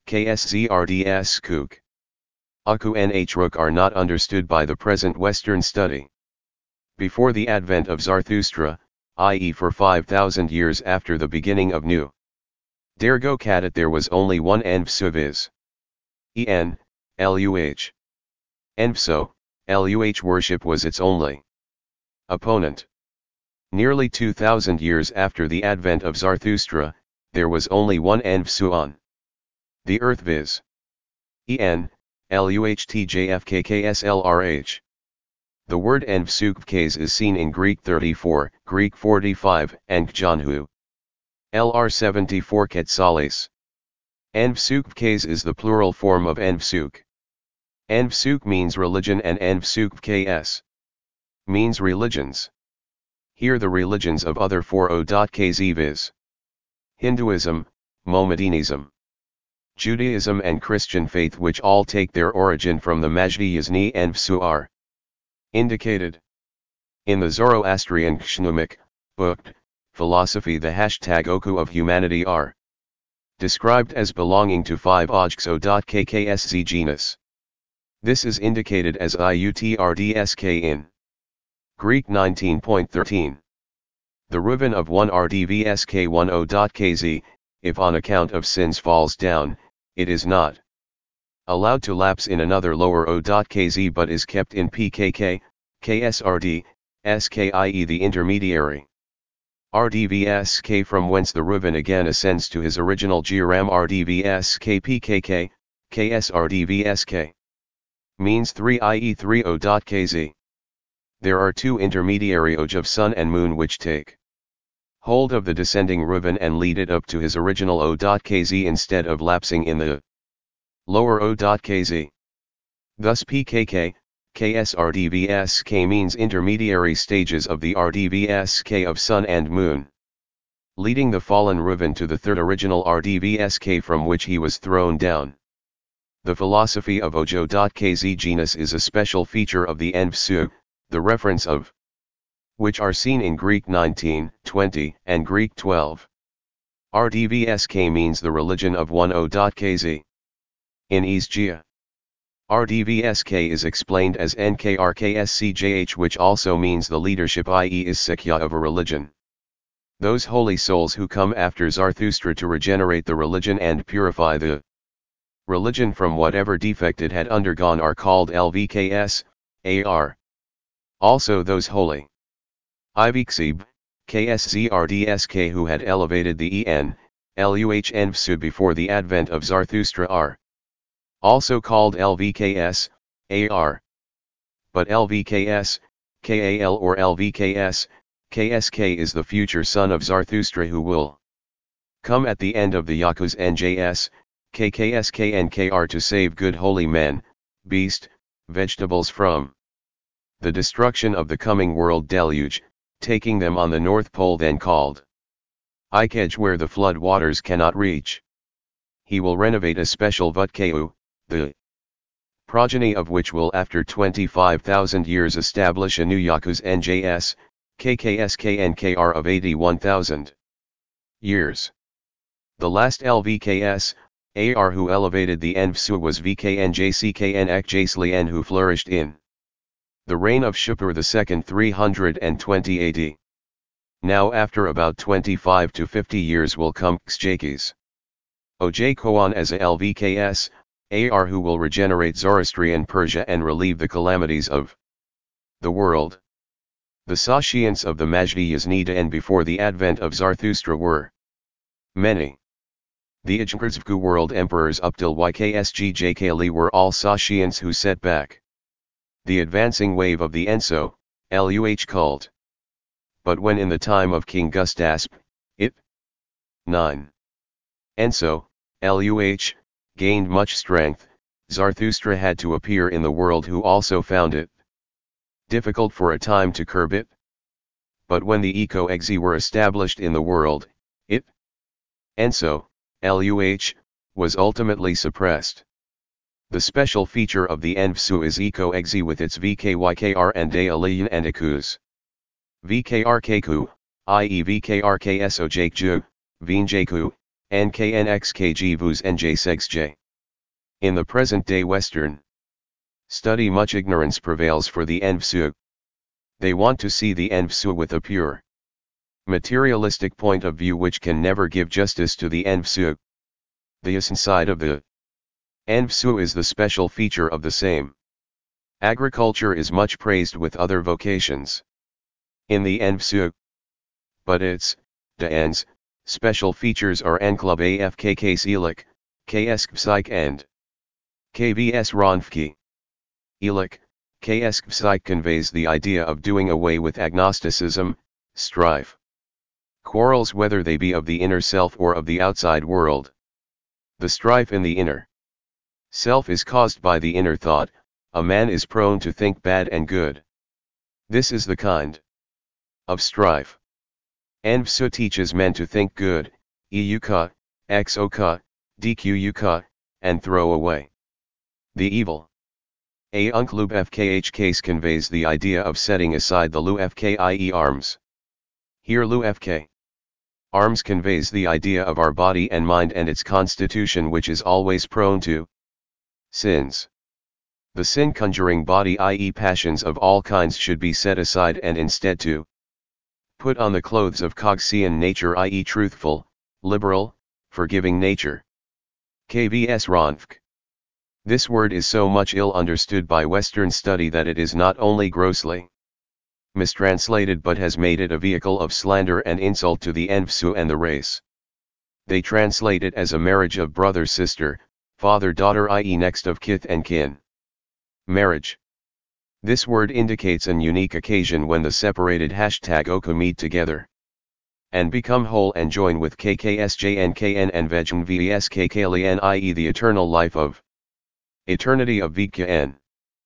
Kszrdskuk, Aku Nhruk are not understood by the present Western study. Before the advent of Zarathustra, that is for five thousand years after the beginning of New Dergo Kadat, there was only one Envsu, viz. En, Luh. Envso, Luh worship was its only opponent. Nearly two thousand years after the advent of Zarathustra, there was only one Envsu on the earth, viz. En, Luh Tjfkkslrh. The word Envsukvks is seen in Greek thirty-four, Greek forty-five, and Kjanhu. Lr seventy-four Quetzales. Envsukvks is the plural form of Envsuk. Envsuk means religion and Envsukvks means religions. Here the religions of other four O.Kz, viz. Hinduism, Mohammedanism, Judaism and Christian faith, which all take their origin from the Majdi Yazni Envsu, are indicated in the Zoroastrian Kshnumik book, philosophy. The hashtag Oku of humanity are described as belonging to five Ojkso.Kksz genus. This is indicated as Iutrdsk in Greek nineteen point thirteen. The Reuven of one Rdvsk ten.Kz, if on account of sins falls down, it is not allowed to lapse in another lower O.Kz but is kept in Pkk, Ksrd, Sk, that is the intermediary Rdvsk from whence the Reuven again ascends to his original Giram Rdvsk Pkk, Ksrdvsk. Means three, that is three O.Kz. There are two intermediary Oj of sun and moon which take hold of the descending Reuven and lead it up to his original O.Kz instead of lapsing in the lower O.Kz. Thus Pkk, Ksrdvsk means intermediary stages of the Rdvsk of sun and moon, leading the fallen Reuven to the third original Rdvsk from which he was thrown down. The philosophy of Ojo.Kz genus is a special feature of the Envsu, the reference of which are seen in Greek nineteen, twenty, and Greek twelve. Rdvsk means the religion of one O.Kz. In Esgia, Rdvsk is explained as Nkrkscjh, which also means the leadership, that is Sekya of a religion. Those holy souls who come after Zarathustra to regenerate the religion and purify the religion from whatever defect it had undergone are called Lvks, Ar. Also those holy Iviksib, Kszrdsk who had elevated the En, Luh Envsu before the advent of Zarathustra are also called Lvks, Ar. But Lvks, Kal or Lvks, Ksk is the future son of Zarathustra who will come at the end of the Yakus Njs, Kksk and Kr to save good holy men, beast, vegetables from the destruction of the coming world deluge, taking them on the North Pole then called Ikej where the flood waters cannot reach. He will renovate a special Vutkeu, the progeny of which will after twenty-five thousand years establish a new Yakus Njs, Kksk and Kr of eighty-one thousand years. The last Lvks, Ar who elevated the Envsu was Vknjckn Akjaslian who flourished in the reign of Shapur the second three hundred twenty A D. Now after about twenty-five to fifty years will come Xjakis. Oj Koan as a Lvks, Ar who will regenerate Zoroastrian Persia and relieve the calamities of the world. The Sashians of the Majdi Yaznida and before the advent of Zarathustra were many. The Ajnkurzvku world emperors up till Yksgjkli were all Sashians who set back the advancing wave of the Enso, Luh cult. But when in the time of King Gustasp, it nine. Enso, Luh, gained much strength, Zarathustra had to appear in the world who also found it difficult for a time to curb it. But when the Eco-Exi were established in the world, it Enso, Luh, was ultimately suppressed. The special feature of the Envsu is Eco-Exi with its V K Y K R and De Aliyan and Akus. V K R Keku, that is V K R K S O Jakju, Veenjaku, N K N X K G Vus and J sex J. In the present day Western study much ignorance prevails for the Envsu. They want to see the Envsu with a pure materialistic point of view which can never give justice to the Envsu. The Yasin side of the Envsu is the special feature of the same. Agriculture is much praised with other vocations in the Envsu. But its, Daan's, special features are Nklub Afk Selik, Ksk Psych and Kvs Ronfki. Elik, Ksk Psych conveys the idea of doing away with agnosticism, strife, quarrels whether they be of the inner self or of the outside world. The strife in the inner self is caused by the inner thought. A man is prone to think bad and good. This is the kind of strife. Envsu teaches men to think good, euka, xoka, dquka, and throw away the evil. A unklub fkh case conveys the idea of setting aside the lu fk that is arms. Here lu fk. Arms conveys the idea of our body and mind and its constitution which is always prone to sins. The sin-conjuring body that is passions of all kinds should be set aside and instead to put on the clothes of Cogsian nature that is truthful, liberal, forgiving nature. Kvs Ronfk. This word is so much ill understood by Western study that it is not only grossly mistranslated but has made it a vehicle of slander and insult to the Envsu and the race. They translate it as a marriage of brother-sister, father-daughter that is next of kith and kin. Marriage. This word indicates an unique occasion when the separated hashtag oku meet together and become whole and join with kksjnkn and vejn veskkln that is the eternal life of eternity of Vkn.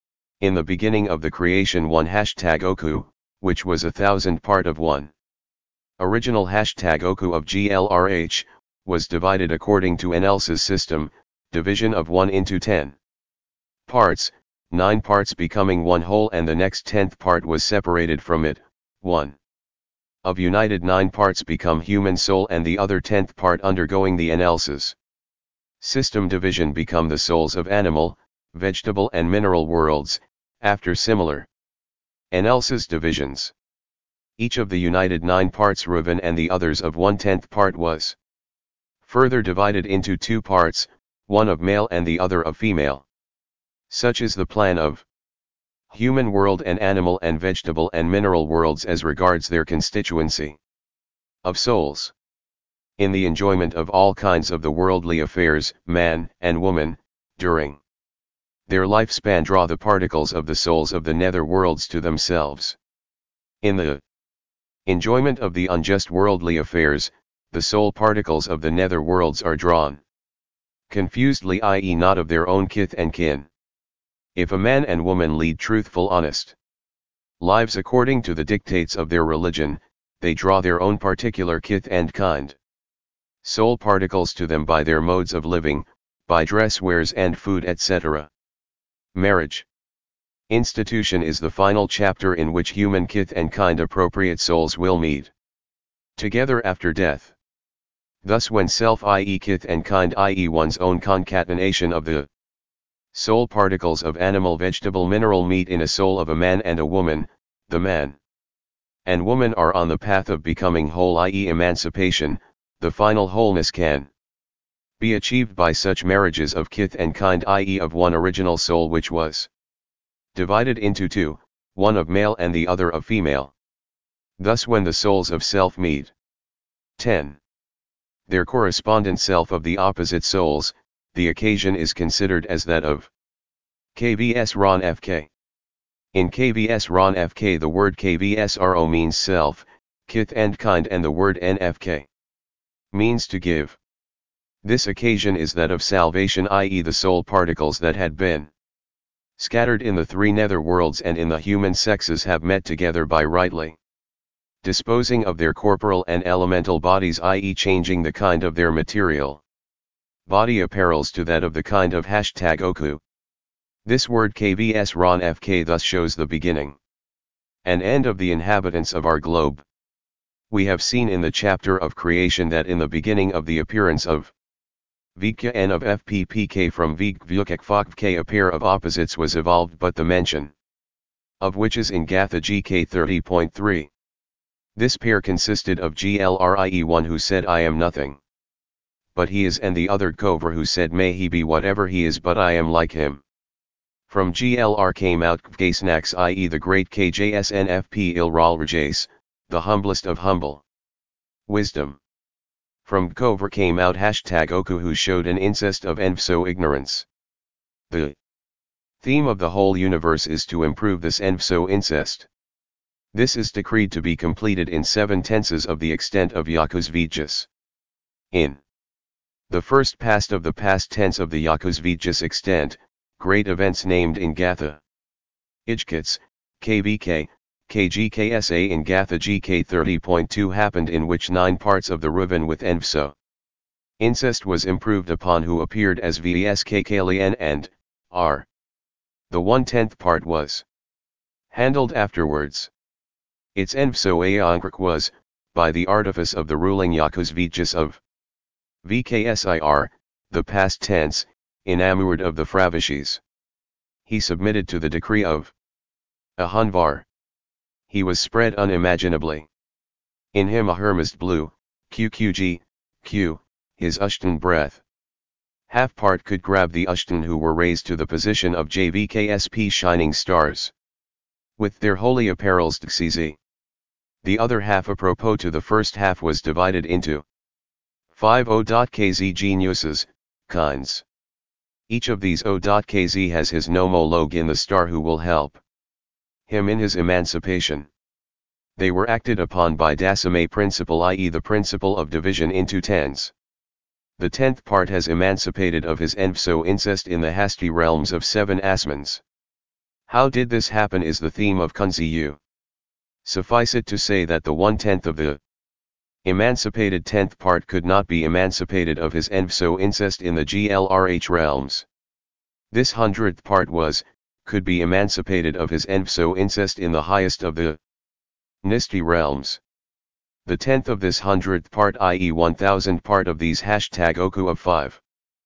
In the beginning of the creation one hashtag oku, which was a thousand part of one original hashtag oku of G L R H, was divided according to Enelsa's system, division of one into ten parts, nine parts becoming one whole and the next tenth part was separated from it, one of united nine parts become human soul and the other tenth part undergoing the Enelsa's system division become the souls of animal, vegetable and mineral worlds, after similar Enelsa's divisions. Each of the united nine parts Reuven and the others of one-tenth part was further divided into two parts, one of male and the other of female. Such is the plan of human world and animal and vegetable and mineral worlds as regards their constituency of souls. In the enjoyment of all kinds of the worldly affairs, man and woman, during their lifespan draw the particles of the souls of the nether worlds to themselves. In the enjoyment of the unjust worldly affairs, the soul particles of the nether worlds are drawn confusedly, that is not of their own kith and kin. If a man and woman lead truthful honest lives according to the dictates of their religion, they draw their own particular kith and kind soul particles to them by their modes of living, by dress wares and food et cetera. Marriage institution is the final chapter in which human kith and kind appropriate souls will meet together after death. Thus when self that is kith and kind, that is one's own concatenation of the soul particles of animal, vegetable, mineral meet in a soul of a man and a woman, the man and woman are on the path of becoming whole, that is emancipation. The final wholeness can be achieved by such marriages of kith and kind, that is of one original soul which was divided into two, one of male and the other of female. Thus when the souls of self meet, ten. their correspondent self of the opposite souls, the occasion is considered as that of K V S R O N F K. In K V S R O N F K the word K V S R O means self, kith and kind, and the word N F K means to give. This occasion is that of salvation, that is the soul particles that had been scattered in the three nether worlds and in the human sexes have met together by rightly disposing of their corporal and elemental bodies, that is changing the kind of their material body apparels to that of the kind of hashtag Oku. This word K V S R O N F K thus shows the beginning and end of the inhabitants of our globe. We have seen in the chapter of creation that in the beginning of the appearance of Vikya and of F P P K from Vik Vyukak Fok K a pair of opposites was evolved, but the mention of which is in Gatha G K thirty point three. This pair consisted of G L R I E one who said I am nothing but he is, and the other Kovar who said may he be whatever he is but I am like him. From G L R came out Kvkasnax, that is the great K J S N F P Ilral Rajas, the humblest of humble wisdom. From Kovar came out hashtag Oku who showed an incest of Envso ignorance. The theme of the whole universe is to improve this Envso incest. This is decreed to be completed in seven tenses of the extent of Yakus Vijas. In the first past of the past tense of the Yakus Vijas extent, great events named in Gatha Ijkits, K V K, K G K S A in Gatha G K thirty point two happened, in which nine parts of the Ruvan with Envso incest was improved upon, who appeared as Vskklien and R. The one-tenth part was handled afterwards. Its Envso Ayankrak was, by the artifice of the ruling Yakus Vijas of V K S I R, the past tense, enamored of the Fravishis. He submitted to the decree of Ahanvar. He was spread unimaginably. In him a Hermes blew, Q Q G, Q, his Ushtan breath. Half part could grab the Ushtan who were raised to the position of J V K S P shining stars with their holy apparels Tsizi. The other half apropos to the first half was divided into five O.Kz geniuses, kinds. Each of these O.Kz has his nomologue in the star who will help him in his emancipation. They were acted upon by Dasame principle, that is the principle of division into tens. The tenth part has emancipated of his Envso incest in the Hasti realms of seven Asmans. How did this happen is the theme of Kunzi. Suffice it to say that the one-tenth of the emancipated tenth part could not be emancipated of his Envso incest in the G L R H realms. This hundredth part was, could be emancipated of his Envso incest in the highest of the Nisti realms. The tenth of this hundredth part, that is one thousandth part of these hashtag Oku of five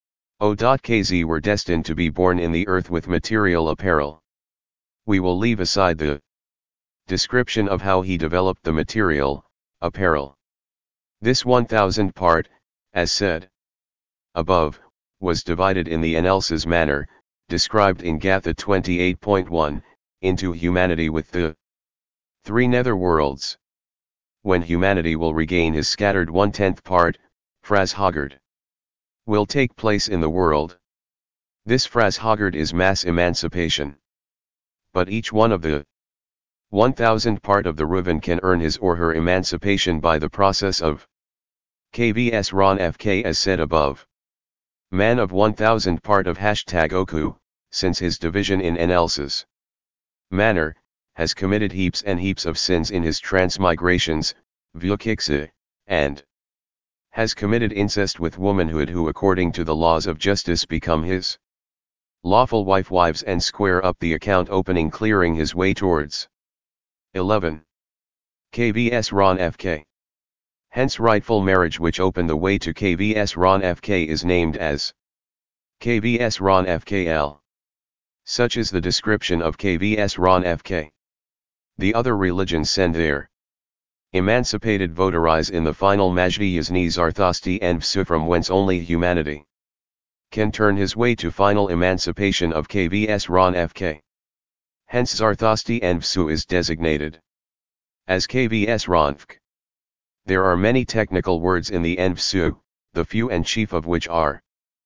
O.Kz were destined to be born in the earth with material apparel. We will leave aside the description of how he developed the material apparel. This one thousandth part, as said above, was divided in the Anelsa's manner, described in Gatha twenty-eight point one, into humanity with the three nether worlds. When humanity will regain his scattered one-tenth part, Frashagard will take place in the world. This Frashagard is mass emancipation. But each one of the one thousandth part of the Ruvan can earn his or her emancipation by the process of K V S R O N F K as said above. Man of one thousandth part of hashtag Oku, since his division in Anelsa's manner, has committed heaps and heaps of sins in his transmigrations, Vyukiksa, and has committed incest with womanhood, who according to the laws of justice become his lawful wife wives and square up the account, opening clearing his way towards eleven. K V S R O N F K Hence rightful marriage which opened the way to K V S Ron F K is named as K V S Ron F K L. Such is the description of K V S Ron F K. The other religions send their emancipated votaries in the final Majdi Yazni Zarthasti and Vsu, from whence only humanity can turn his way to final emancipation of K V S Ron F K. Hence Zarthasti and Vsu is designated as K V S Ron F K. There are many technical words in the N V S U, the few and chief of which are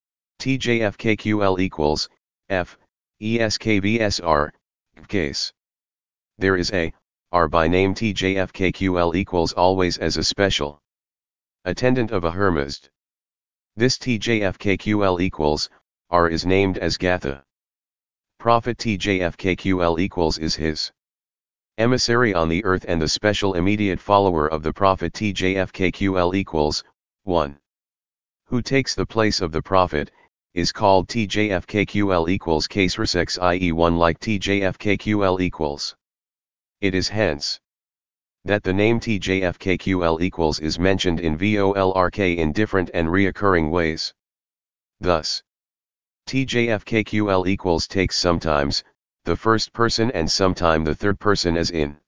T J F K Q L equals, F, E S K V S R, case. There is a, R by name T J F K Q L equals always as a special attendant of a Hermist. This T J F K Q L equals, R is named as Gatha. Prophet T J F K Q L equals is his emissary on the earth, and the special immediate follower of the Prophet T J F K Q L equals, one. Who takes the place of the Prophet, is called T J F K Q L equals Caseresex, that is one like T J F K Q L equals. It is hence that the name T J F K Q L equals is mentioned in Volrk in different and reoccurring ways. Thus, T J F K Q L equals takes sometimes the first person and sometime the third person, as in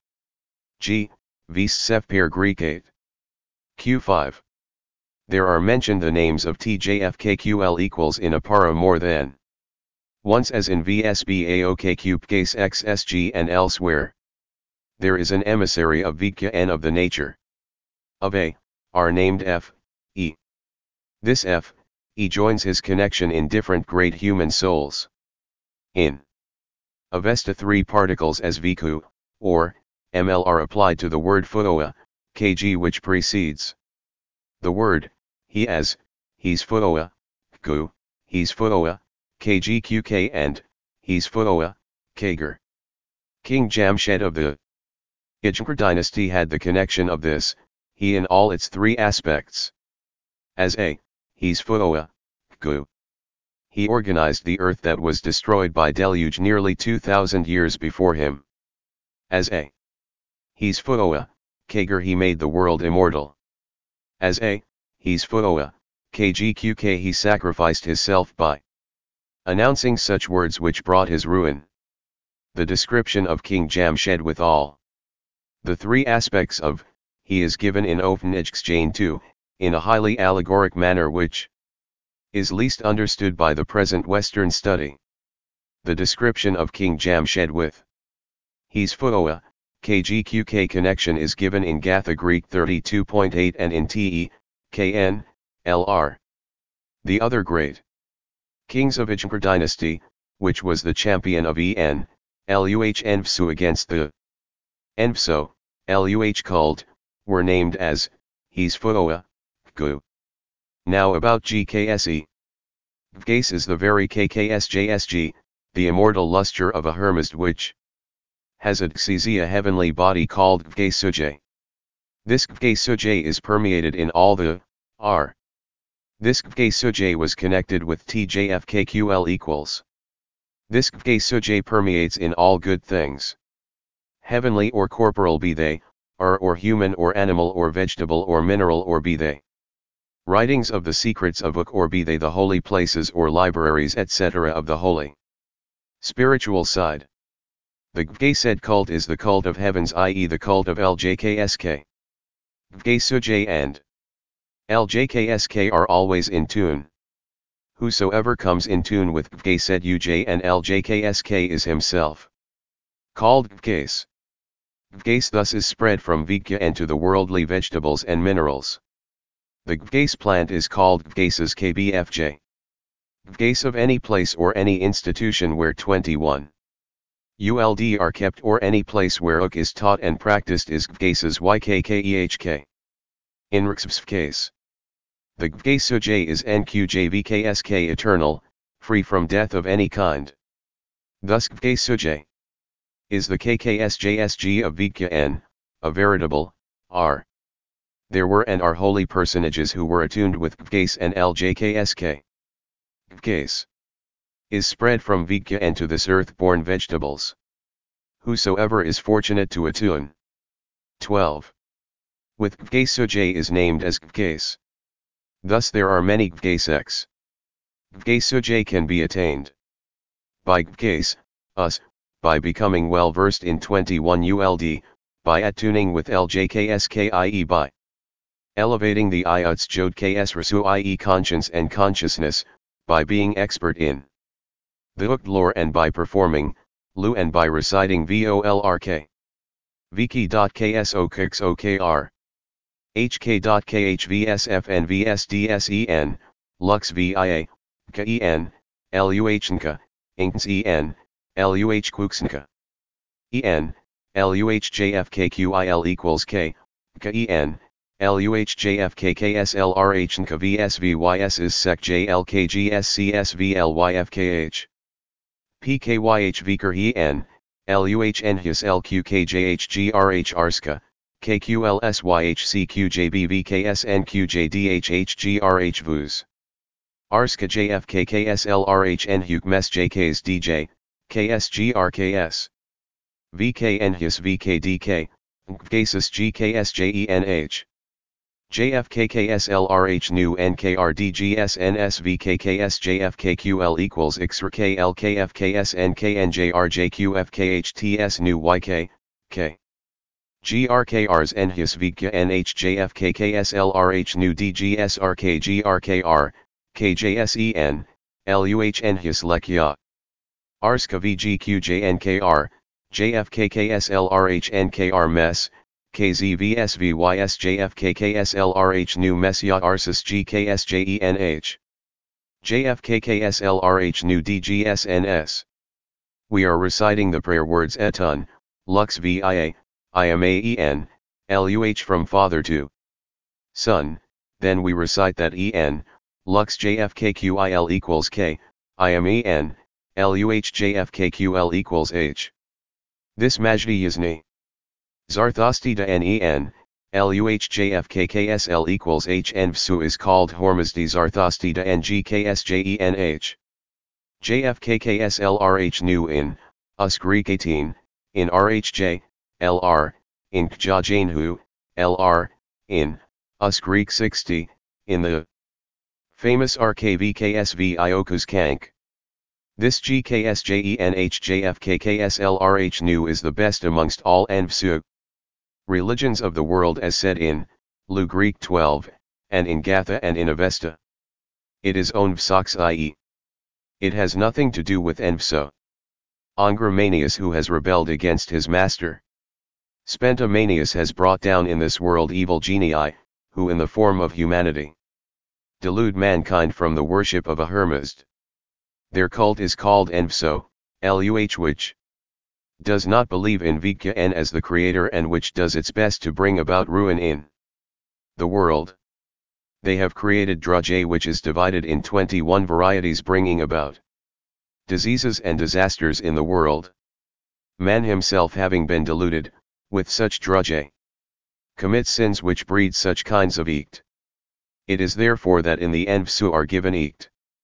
G. Vis Sefper Greek eight. Q five. There are mentioned the names of T J F K Q L equals in a para more than once, as in V S B A O K Q case X S G and elsewhere. There is an emissary of Vikya N of the nature of a, are named F, E. This F, E joins his connection in different great human souls. In Avesta, three particles as Viku, or, M L are applied to the word Fuoa, K G which precedes the word, he as, he's Fuoa, Ku, he's Fuoa, K G Q K and, he's Fuoa, Kager. King Jamshed of the Ijnkar dynasty had the connection of this, he in all its three aspects. As a, he's Fuoa, Ku. He organized the earth that was destroyed by deluge nearly two thousand years before him. As a, he's Fuoa, Kager, he made the world immortal. As a, he's Fuoa, K G Q K, he sacrificed himself by announcing such words which brought his ruin. The description of King Jamshed with all the three aspects of, he is given in Opnijksjane two, in a highly allegoric manner which is least understood by the present Western study. The description of King Jamshed with he's Fuoa, K G Q K connection is given in Gatha Greek thirty-two point eight and in T E, K N, L R. The other great kings of Ijnkar dynasty, which was the champion of En, Luh Envsu against the Envso, Luh cult, were named as, he's Fuoa, Ku. Now about G K S E. Gase is the very K K S J S G, the immortal lustre of a Hermist which has a Gzizia heavenly body called Gvesuje. This Gvesuje is permeated in all the R. This Gvesuje was connected with T J F K Q L equals. This Gvesuje permeates in all good things. Heavenly or corporal be they, are or human or animal or vegetable or mineral, or be they writings of the secrets of Uk, or be they the holy places or libraries et cetera of the holy spiritual side. The Gvesed cult is the cult of heavens, that is the cult of L J K S K. Gvesuje and L J K S K are always in tune. Whosoever comes in tune with Gvesed Uj and L J K S K is himself called Gvase. Gvase thus is spread from Vikya and to the worldly vegetables and minerals. The Gvase plant is called Gvases K B F J. Gvase of any place or any institution where twenty-one U L D are kept, or any place where Uk is taught and practiced, is Gvases Y K K E H K. In Rxv's case, the Gvesuje is N Q J V K S K eternal, free from death of any kind. Thus Gvesuje is the K K S J S G of Vikya N, a veritable R. There were and are holy personages who were attuned with Gvase and L J K S K. Gvase is spread from Vikya N to this earth-born vegetables. Whosoever is fortunate to attune. twelve. with Gvksuj is named as Gvkase. Thus there are many Gvkaseks. Gvksuj can be attained by Gvkase, us, by becoming well versed in twenty-one U L D, by attuning with L J K S K I E, by elevating the Iuts Jod Ks Rasu that is conscience and consciousness, by being expert in the Ukt lore and by performing, Lu and by reciting Volrk. Viki.ksokxokr. Hk.khvsfn vsdsen, lux via, ken, luhnka, inks en, luh kuxnka. En, luhjfkqil equals k, ken, luhjfkkslrhnka vsvys is sec jlkgscsvlyfkh. Pkyhvker en, luhnhus lqqjhgrh arska, kqlsyhckjbvksnqjdhhgrh vus. Arska jfkkslrhnhuk mes jks dj, ksgrks. Vknhus vkdk, gkasis gksjenh. Jfkkslrh nu nkrdgsns vkks jfkql equals xrk lkfks nknjrjqfkhts nu yk, k. Grkrs nhus vkya nh jfkkslrh nu dgsrkgrkr, kjsen, luh nhus lekya. Arska vgqjnkr, jfkkslrh nkr mes, kzvsvys jfkkslrh nu mes ya arsis gksjenh. Jfkkslrh nu dgsns. We are reciting the prayer words etun, lux via, imaen, luh from Father to Son, then we recite that en, lux jfkqil equals k, imaen, luh jfkql equals h. This Majdi Yazni. Zarthastida nen, luh jfkksl equals h and vsu is called Hormazdi Zarthastida and gksjenh. Jfkkslrh nu in, us Greek eighteen, in rhj, lr, in kjajanhu, lr, in, us Greek sixty, in the famous rkvksv iokus kank. This gksjenh jfkkslrh nu is the best amongst all Nvsu religions of the world as said in, Lu Greek twelve, and in Gatha and in Avesta. It is own Vsox that is. It has nothing to do with Nvso. Angra Manius who has rebelled against his master. Spenta Manius has brought down in this world evil genii, who in the form of humanity delude mankind from the worship of a Hermazd. Their cult is called Nvso, Luh which does not believe in Vikya N as the creator and which does its best to bring about ruin in the world. They have created Draj which is divided in twenty-one varieties bringing about diseases and disasters in the world. Man himself having been deluded, with such Draj, commits sins which breed such kinds of Ikt. It is therefore that in the Nvsu are given Ikt.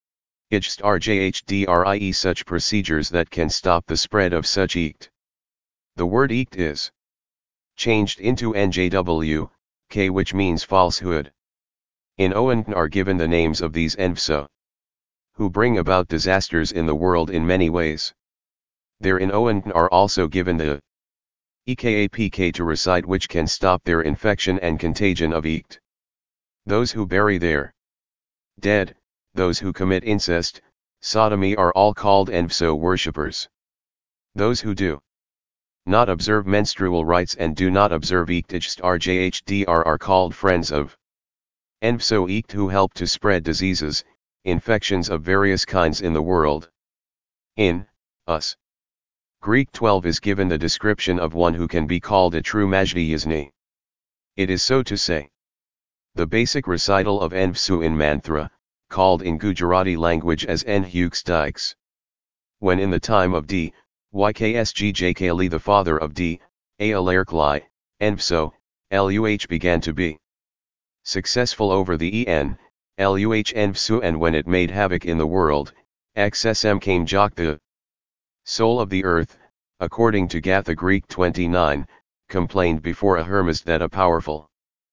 Ijstrjdrie such procedures that can stop the spread of such Ikt. The word Ikt is changed into Njw, k which means falsehood. In Oantan are given the names of these Nvso, who bring about disasters in the world in many ways. There in Oantan are also given the Ekapk to recite which can stop their infection and contagion of Ikt. Those who bury their dead, those who commit incest, sodomy are all called Nvso worshippers. Those who do not observe menstrual rites and do not observe Iktijstrjdr are called friends of Nvso Ikt who help to spread diseases, infections of various kinds in the world. In us Greek twelve is given the description of one who can be called a true Majdi Yazni. It is so to say the basic recital of Nvsu in Mantra, called in Gujarati language as Nhuk Stiks. When in the time of D. Yksgjkli the father of D. Alarkli, Nvso, Luh began to be successful over the En, Luh Nvsu and when it made havoc in the world, Xsm came Jok the soul of the earth, according to Gatha Greek twenty-nine, complained before a Hermes that a powerful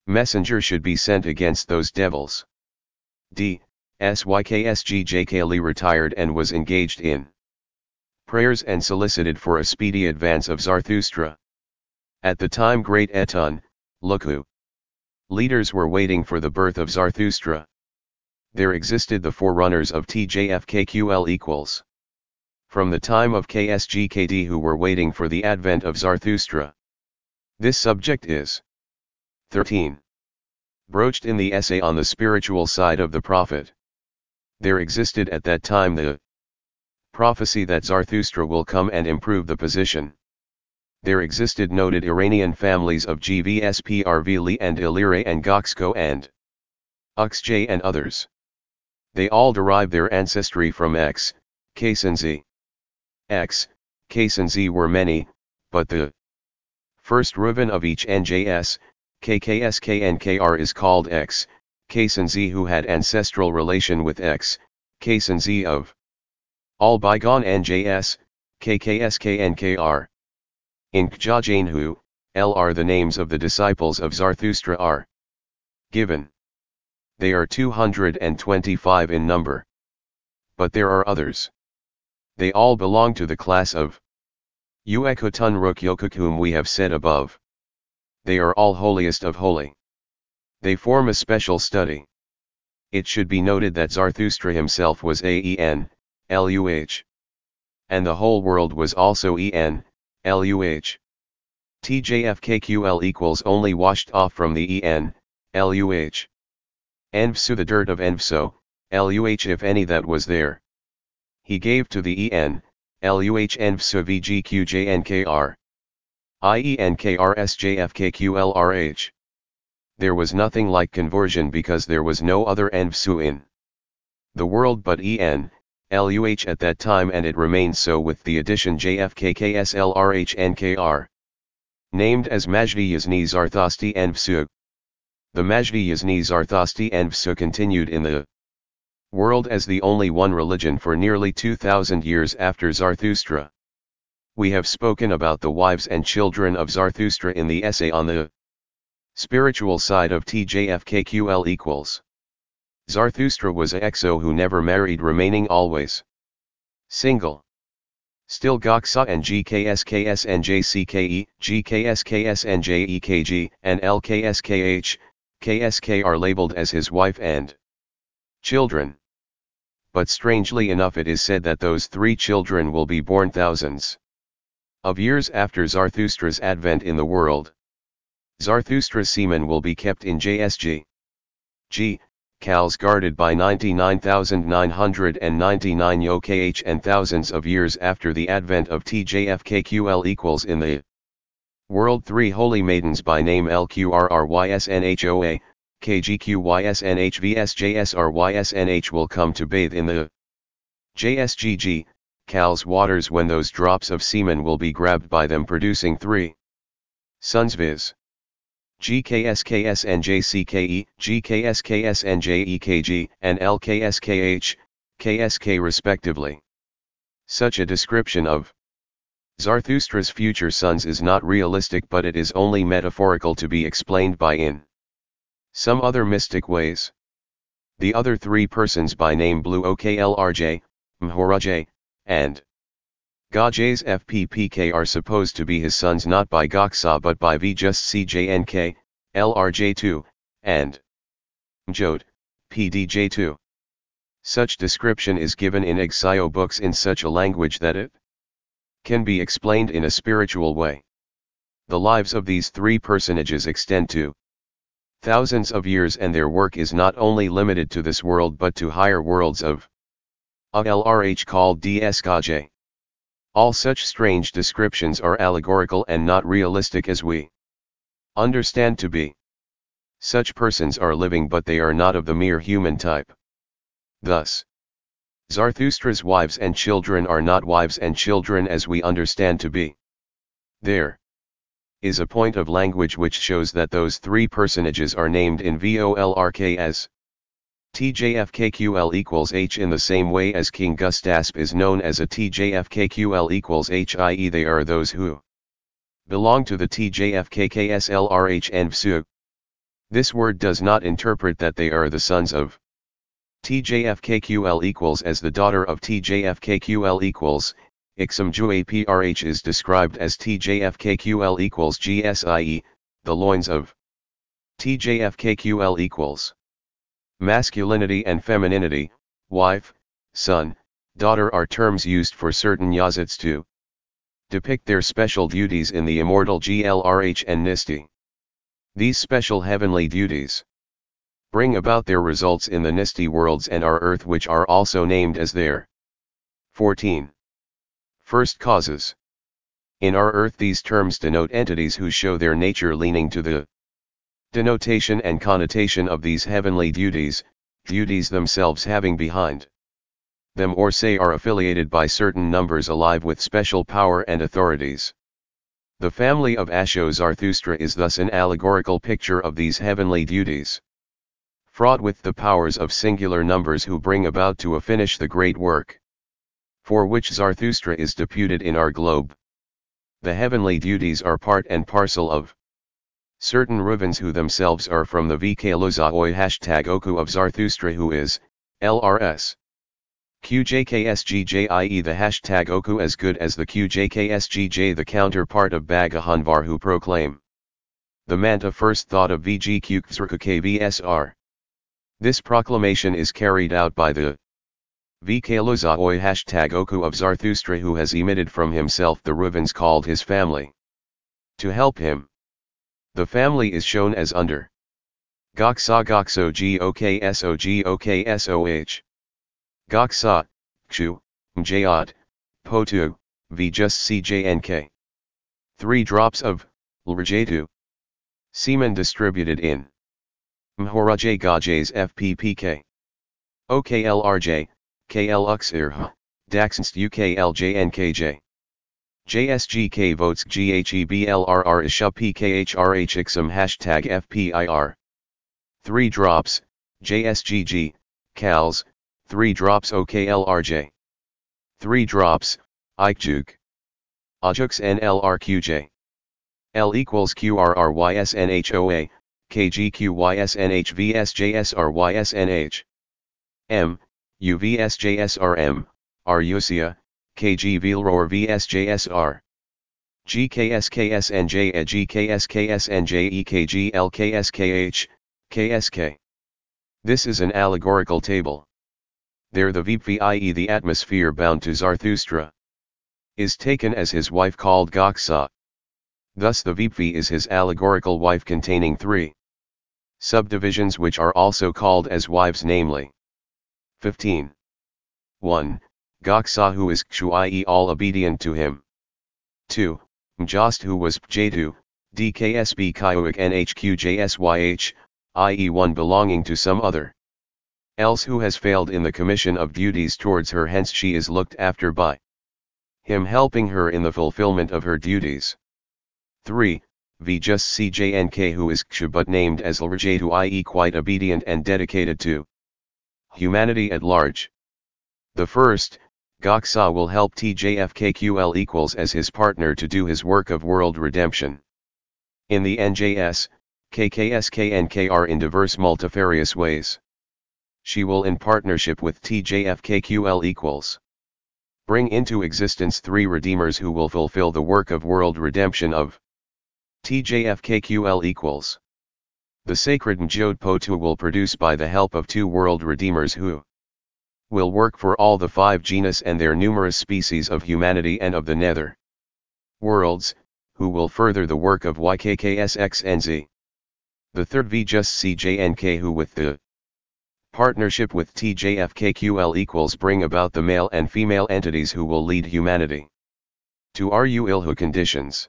messenger should be sent against those devils. D. Sykesgjk Li retired and was engaged in prayers and solicited for a speedy advance of Zarathustra. At the time great Etun, Luku leaders were waiting for the birth of Zarathustra. There existed the forerunners of T J F K Q L equals. From the time of K S G K D who were waiting for the advent of Zarathustra. This subject is thirteen. Broached in the essay on the spiritual side of the prophet. There existed at that time the prophecy that Zarathustra will come and improve the position. There existed noted Iranian families of G V S P R V Li and Ilire and Goxko and Uxj and others. They all derive their ancestry from X, Ksenz. X, Ksenz were many, but the first Reuven of each N J S, K K S K and K R is called X, Ksenz who had ancestral relation with X, Ksenz of all bygone N J S, K K S K and K R. In Kjajanhu, L are the names of the disciples of Zarathustra are given. They are two hundred twenty-five in number. But there are others. They all belong to the class of Uekutun Rukyokuk whom we have said above. They are all holiest of holy. They form a special study. It should be noted that Zarathustra himself was Aen, Luh. And the whole world was also En, Luh. T J F K Q L equals only washed off from the En, Luh. Envsu the dirt of Envso, Luh if any that was there. He gave to the En, Luh Envsu Vgqjnkr. Ienkrsjfkqlrh. There was nothing like conversion because there was no other Envsu in the world but En, Luh at that time and it remains so with the addition Jfkkslrhnkr. Named as Majdi Yazni Zarthasti Envsu. The Majdi Yazni Zarthasti Envsu continued in the world as the only one religion for nearly two thousand years after Zarathustra. We have spoken about the wives and children of Zarathustra in the essay on the spiritual side of T J F K Q L equals. Zarathustra was a exo who never married, remaining always single. Still Goksa and G K S K S and J C K E, G K S K S and J E K G, and L K S K H, K S K are labeled as his wife and children. But strangely enough it is said that those three children will be born thousands of years after Zarathustra's advent in the world. Zarathustra's semen will be kept in J S G. G. cows guarded by ninety-nine thousand nine hundred ninety-nine Yokh and thousands of years after the advent of T J F K Q L equals in the world three holy maidens by name L Q R R Y S N H O A, K G Q Y S N H V S J S R Y S N H will come to bathe in the J S G G, cows waters when those drops of semen will be grabbed by them producing three sons viz. G K S K S and J C K E, G K S K S and J E K G, and L K S K H, K S K respectively. Such a description of Zarathustra's future sons is not realistic, but it is only metaphorical to be explained by in some other mystic ways. The other three persons by name Blue O K L R J, Mhoraj, and Gaj's F P P K are supposed to be his sons not by Goksa but by V just C J N K, L R J two, and Mjod, P D J two. Such description is given in Exio books in such a language that it can be explained in a spiritual way. The lives of these three personages extend to thousands of years and their work is not only limited to this world but to higher worlds of A L R H called D S K J. All such strange descriptions are allegorical and not realistic as we understand to be. Such persons are living but they are not of the mere human type. Thus, Zarathustra's wives and children are not wives and children as we understand to be. There is a point of language which shows that those three personages are named in Volrk as T J F K Q L equals H in the same way as King Gustasp is known as a T J F K Q L equals H, that is they are those who belong to the T J F K K S L R H and Vsu. This word does not interpret that they are the sons of T J F K Q L equals as the daughter of T J F K Q L equals, Ixam Juaprh is described as T J F K Q L equals G S I E, the loins of T J F K Q L equals. Masculinity and femininity, wife, son, daughter are terms used for certain yazits to depict their special duties in the immortal G L R H and Nisti. These special heavenly duties bring about their results in the Nisti worlds and our earth, which are also named as their fourteen first causes. In our earth these terms denote entities who show their nature leaning to the denotation and connotation of these heavenly duties, duties themselves having behind them or say are affiliated by certain numbers alive with special power and authorities. The family of Asho Zarathustra is thus an allegorical picture of these heavenly duties, fraught with the powers of singular numbers who bring about to a finish the great work for which Zarathustra is deputed in our globe. The heavenly duties are part and parcel of certain Ruvans who themselves are from the Vkaluzaoi hashtag Oku of Zarathustra who is, L R S. Q J K S G J that is the hashtag Oku as good as the Q J K S G J the counterpart of Bhagahanvar who proclaim the manta first thought of V G Q K V S R. This proclamation is carried out by the Vkaluzaoi hashtag Oku of Zarathustra who has emitted from himself the Ruvans called his family. To help him, the family is shown as under Goksa Gokso Gokso Goksoh. Goksa, Kshu, Mjayat, Potu, V just C J N K. Three drops of Lrjatu semen distributed in Mhoraj Gajes F P P K. O K L R J, K L Uxirh, Daxnst U K L J N K J. J S G K votes G H E B L R R Isha P K H R H Ixam hashtag F P I R. Three drops, J S G G, Cals, three drops O K L R J. Three drops, Ikjuk. Ajux N L R Q J. L equals Q R R Y S N H O A, K G Q Y S N H V S J S R Y S N H. M, U V S J S R M, R Usia, K G Vilror V S J S R. G K S K S N J A G K S K S N J E K G L K S K H, K S K. This is an allegorical table. There the Vipvi that is the atmosphere bound to Zarathustra is taken as his wife called Goksa. Thus the Vipvi is his allegorical wife containing three subdivisions which are also called as wives, namely fifteen. one. Goksa who is Kshu that is all obedient to him. two. Mjast who was Pjatu, D K S B Kyuik N H Q J S Y H, that is one belonging to some other else who has failed in the commission of duties towards her, hence she is looked after by him, helping her in the fulfillment of her duties. three. V just C J N K who is Kshu but named as Lrjatu that is quite obedient and dedicated to humanity at large. The first, Goksa, will help T J F K Q L equals as his partner to do his work of world redemption. In the N J S, K K S K N K are in diverse multifarious ways. She will in partnership with T J F K Q L equals bring into existence three redeemers who will fulfill the work of world redemption of T J F K Q L equals. The sacred Mjod Potu will produce by the help of two world redeemers who will work for all the five genus and their numerous species of humanity and of the nether worlds, who will further the work of Y K K S X N Z. The third V just C J N K who with the partnership with T J F K Q L equals bring about the male and female entities who will lead humanity to Ru Ilhu conditions.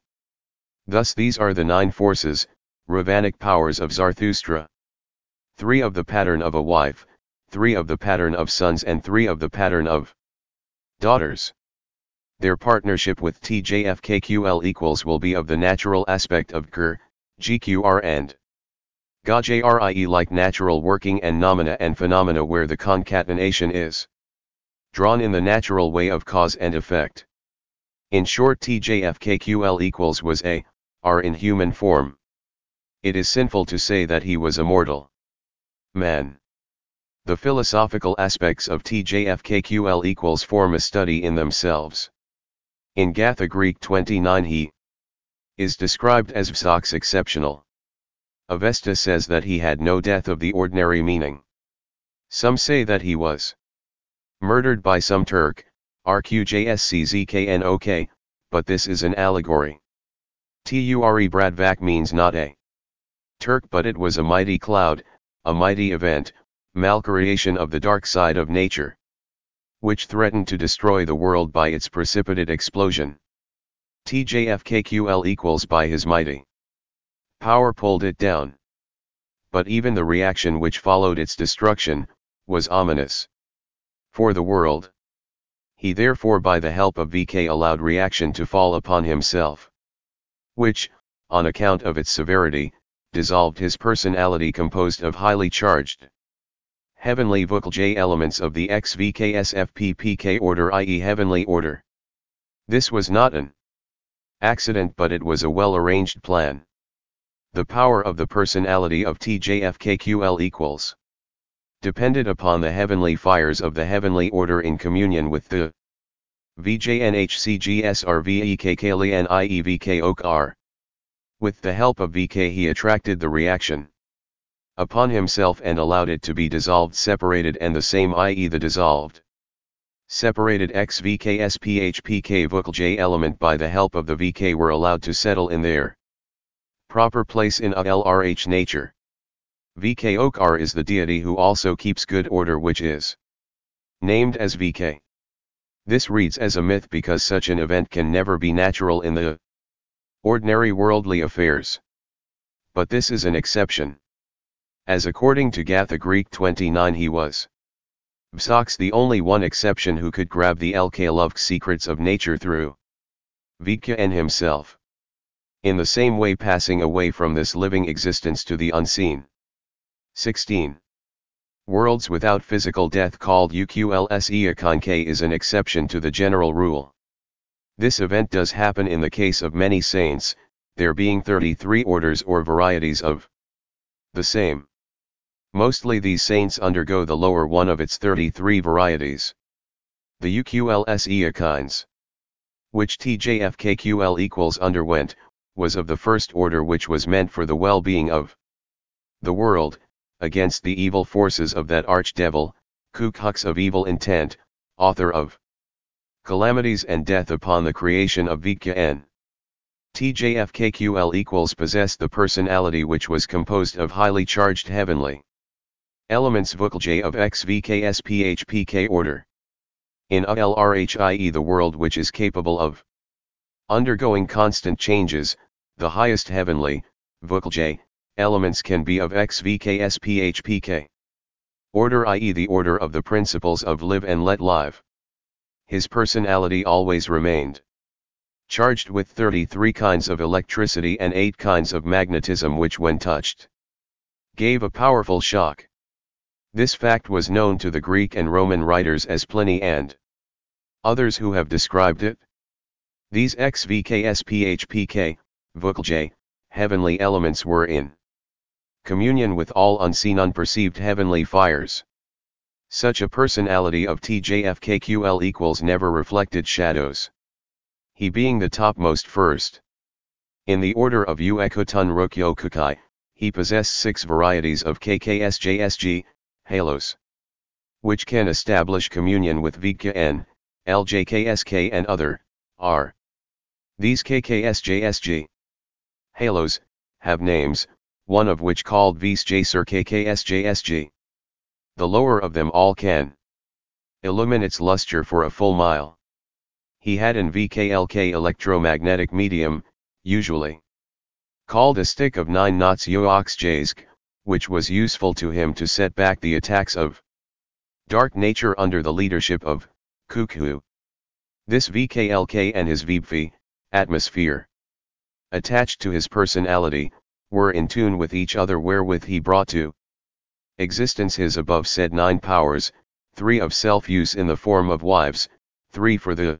Thus these are the nine forces, Ravanic powers of Zarathustra. Three of the pattern of a wife, three of the pattern of sons and three of the pattern of daughters. Their partnership with T J F K Q L equals will be of the natural aspect of Gur, G Q R and Gajr, that is like natural working and nomina and phenomena where the concatenation is drawn in the natural way of cause and effect. In short, T J F K Q L equals was a, are in human form. It is sinful to say that he was immortal. Man. The philosophical aspects of T J F K Q L equals form a study in themselves. In Gatha Greek twenty-nine he is described as Vsox exceptional. Avesta says that he had no death of the ordinary meaning. Some say that he was murdered by some Turk, R Q J S C Z K N O K, but this is an allegory. Ture Bradvak means not a Turk, but it was a mighty cloud, a mighty event, malcreation of the dark side of nature, which threatened to destroy the world by its precipitate explosion. T J F K Q L equals by his mighty power pulled it down. But even the reaction which followed its destruction was ominous for the world. He therefore by the help of V K allowed reaction to fall upon himself, which, on account of its severity, dissolved his personality composed of highly charged heavenly V K J elements of the X V K S F P P K order, that is heavenly order. This was not an accident, but it was a well-arranged plan. The power of the personality of T J F K Q L equals depended upon the heavenly fires of the heavenly order in communion with the V J N H C G S R V E K K L E N I E V K O K R. With the help of V K he attracted the reaction upon himself and allowed it to be dissolved, separated, and the same, that is the dissolved separated X V K S P H P K V K J element by the help of the V K were allowed to settle in their proper place in a L R H nature. V K O K R is the deity who also keeps good order, which is named as V K. This reads as a myth because such an event can never be natural in the ordinary worldly affairs. But this is an exception, as according to Gatha Greek twenty-nine he was Vsox, the only one exception who could grab the L K Lovk secrets of nature through V K and himself, in the same way passing away from this living existence to the unseen. sixteen. Worlds without physical death called U Q L S E A K N K is an exception to the general rule. This event does happen in the case of many saints, there being thirty-three orders or varieties of the same. Mostly these saints undergo the lower one of its thirty-three varieties. The U Q L S E A kinds, which T J F K Q L equals underwent, was of the first order, which was meant for the well-being of the world, against the evil forces of that archdevil, Ku Klux of evil intent, author of calamities and death upon the creation of V K N. T J F K Q L equals possessed the personality which was composed of highly charged heavenly elements V K J of X V K S P H P K order. In a L R H, that is the world which is capable of undergoing constant changes, the highest heavenly V K J elements can be of X V K S P H P K order, that is the order of the principles of live and let live. His personality always remained charged with thirty-three kinds of electricity and eight kinds of magnetism, which when touched gave a powerful shock. This fact was known to the Greek and Roman writers as Pliny and others who have described it. These X V K S P H P K, V K J, heavenly elements were in communion with all unseen unperceived heavenly fires. Such a personality of T J F K Q L equals never reflected shadows, he being the topmost first. In the order of Uekotun Rokyo Kukai, he possessed six varieties of K K S J S G, halos, which can establish communion with V K N, L J K S K and other, R. These K K S J S G halos have names, one of which called Vis J Sir K K S J S G. The lower of them all can illumine its luster for a full mile. He had an V K L K electromagnetic medium, usually called a stick of nine knots Yoxjsk, which was useful to him to set back the attacks of dark nature under the leadership of Cuckoo. This V K L K and his V P, atmosphere, attached to his personality, were in tune with each other, wherewith he brought to existence his above said nine powers, three of self-use in the form of wives, three for the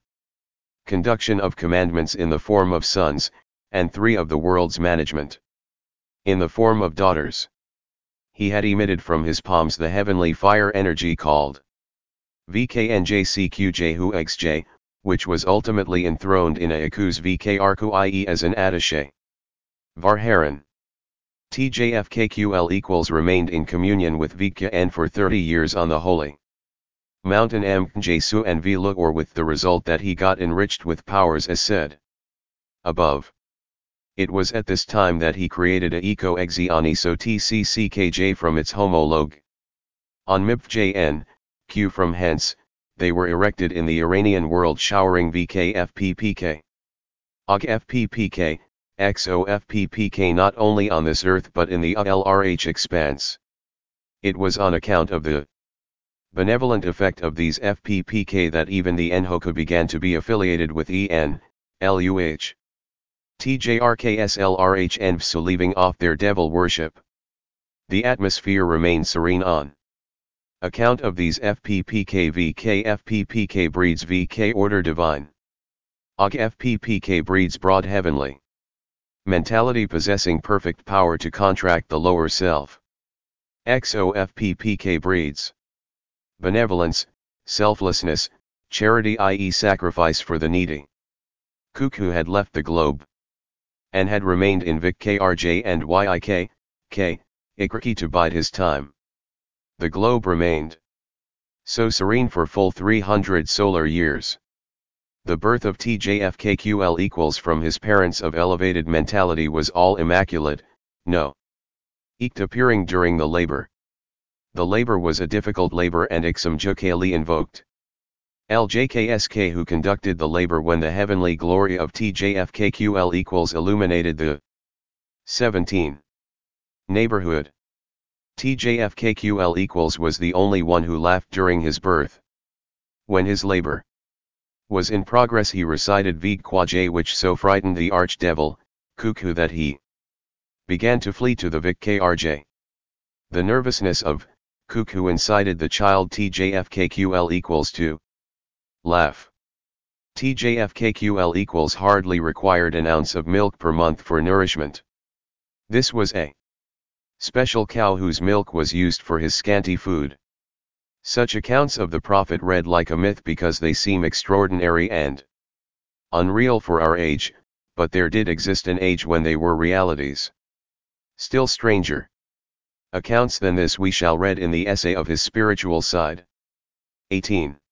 conduction of commandments in the form of sons, and three of the world's management. in the form of daughters. He had emitted from his palms the heavenly fire energy called V K N J C Q J Hu X J, which was ultimately enthroned in Aku's V K R Q I E as an attaché. Varharan. T J F K Q L equals remained in communion with V K N for thirty years on the holy mountain M J Su and V Luor, with the result that he got enriched with powers as said above. It was at this time that he created a eco exiani so T C C K J from its homologue. On M I P J N, Q from hence, they were erected in the Iranian world showering V K F P P K. O G F P P K, X O F P P K not only on this earth but in the L R H expanse. It was on account of the benevolent effect of these F P P K that even the Enhoku began to be affiliated with E N, L U H. T J R K S L R H and V S U, leaving off their devil worship. The atmosphere remained serene on account of these F P P K. V K F P P K breeds V K order divine. O G F P P K breeds broad heavenly mentality possessing perfect power to contract the lower self. X O F P P K breeds benevolence, selflessness, charity, that is sacrifice for the needy. Cuckoo had left the globe and had remained in Vik K R J and Y I K, K, Ikraki to bide his time. The globe remained so serene for full three hundred solar years. The birth of T J F K Q L equals from his parents of elevated mentality was all immaculate, no ect appearing during the labor. The labor was a difficult labor and Ixam Jukali invoked L J K S K, who conducted the labor when the heavenly glory of T J F K Q L equals illuminated the seventeen neighborhood. T J F K Q L equals was the only one who laughed during his birth. When his labor was in progress he recited Vig Kwaj, which so frightened the archdevil, Cuckoo, that he began to flee to the Vik K R J. The nervousness of Cuckoo incited the child T J F K Q L equals to laugh. T J F K Q L equals hardly required an ounce of milk per month for nourishment. This was a special cow whose milk was used for his scanty food. Such accounts of the prophet read like a myth because they seem extraordinary and unreal for our age, but there did exist an age when they were realities. Still stranger accounts than this we shall read in the essay of his spiritual side. eighteen.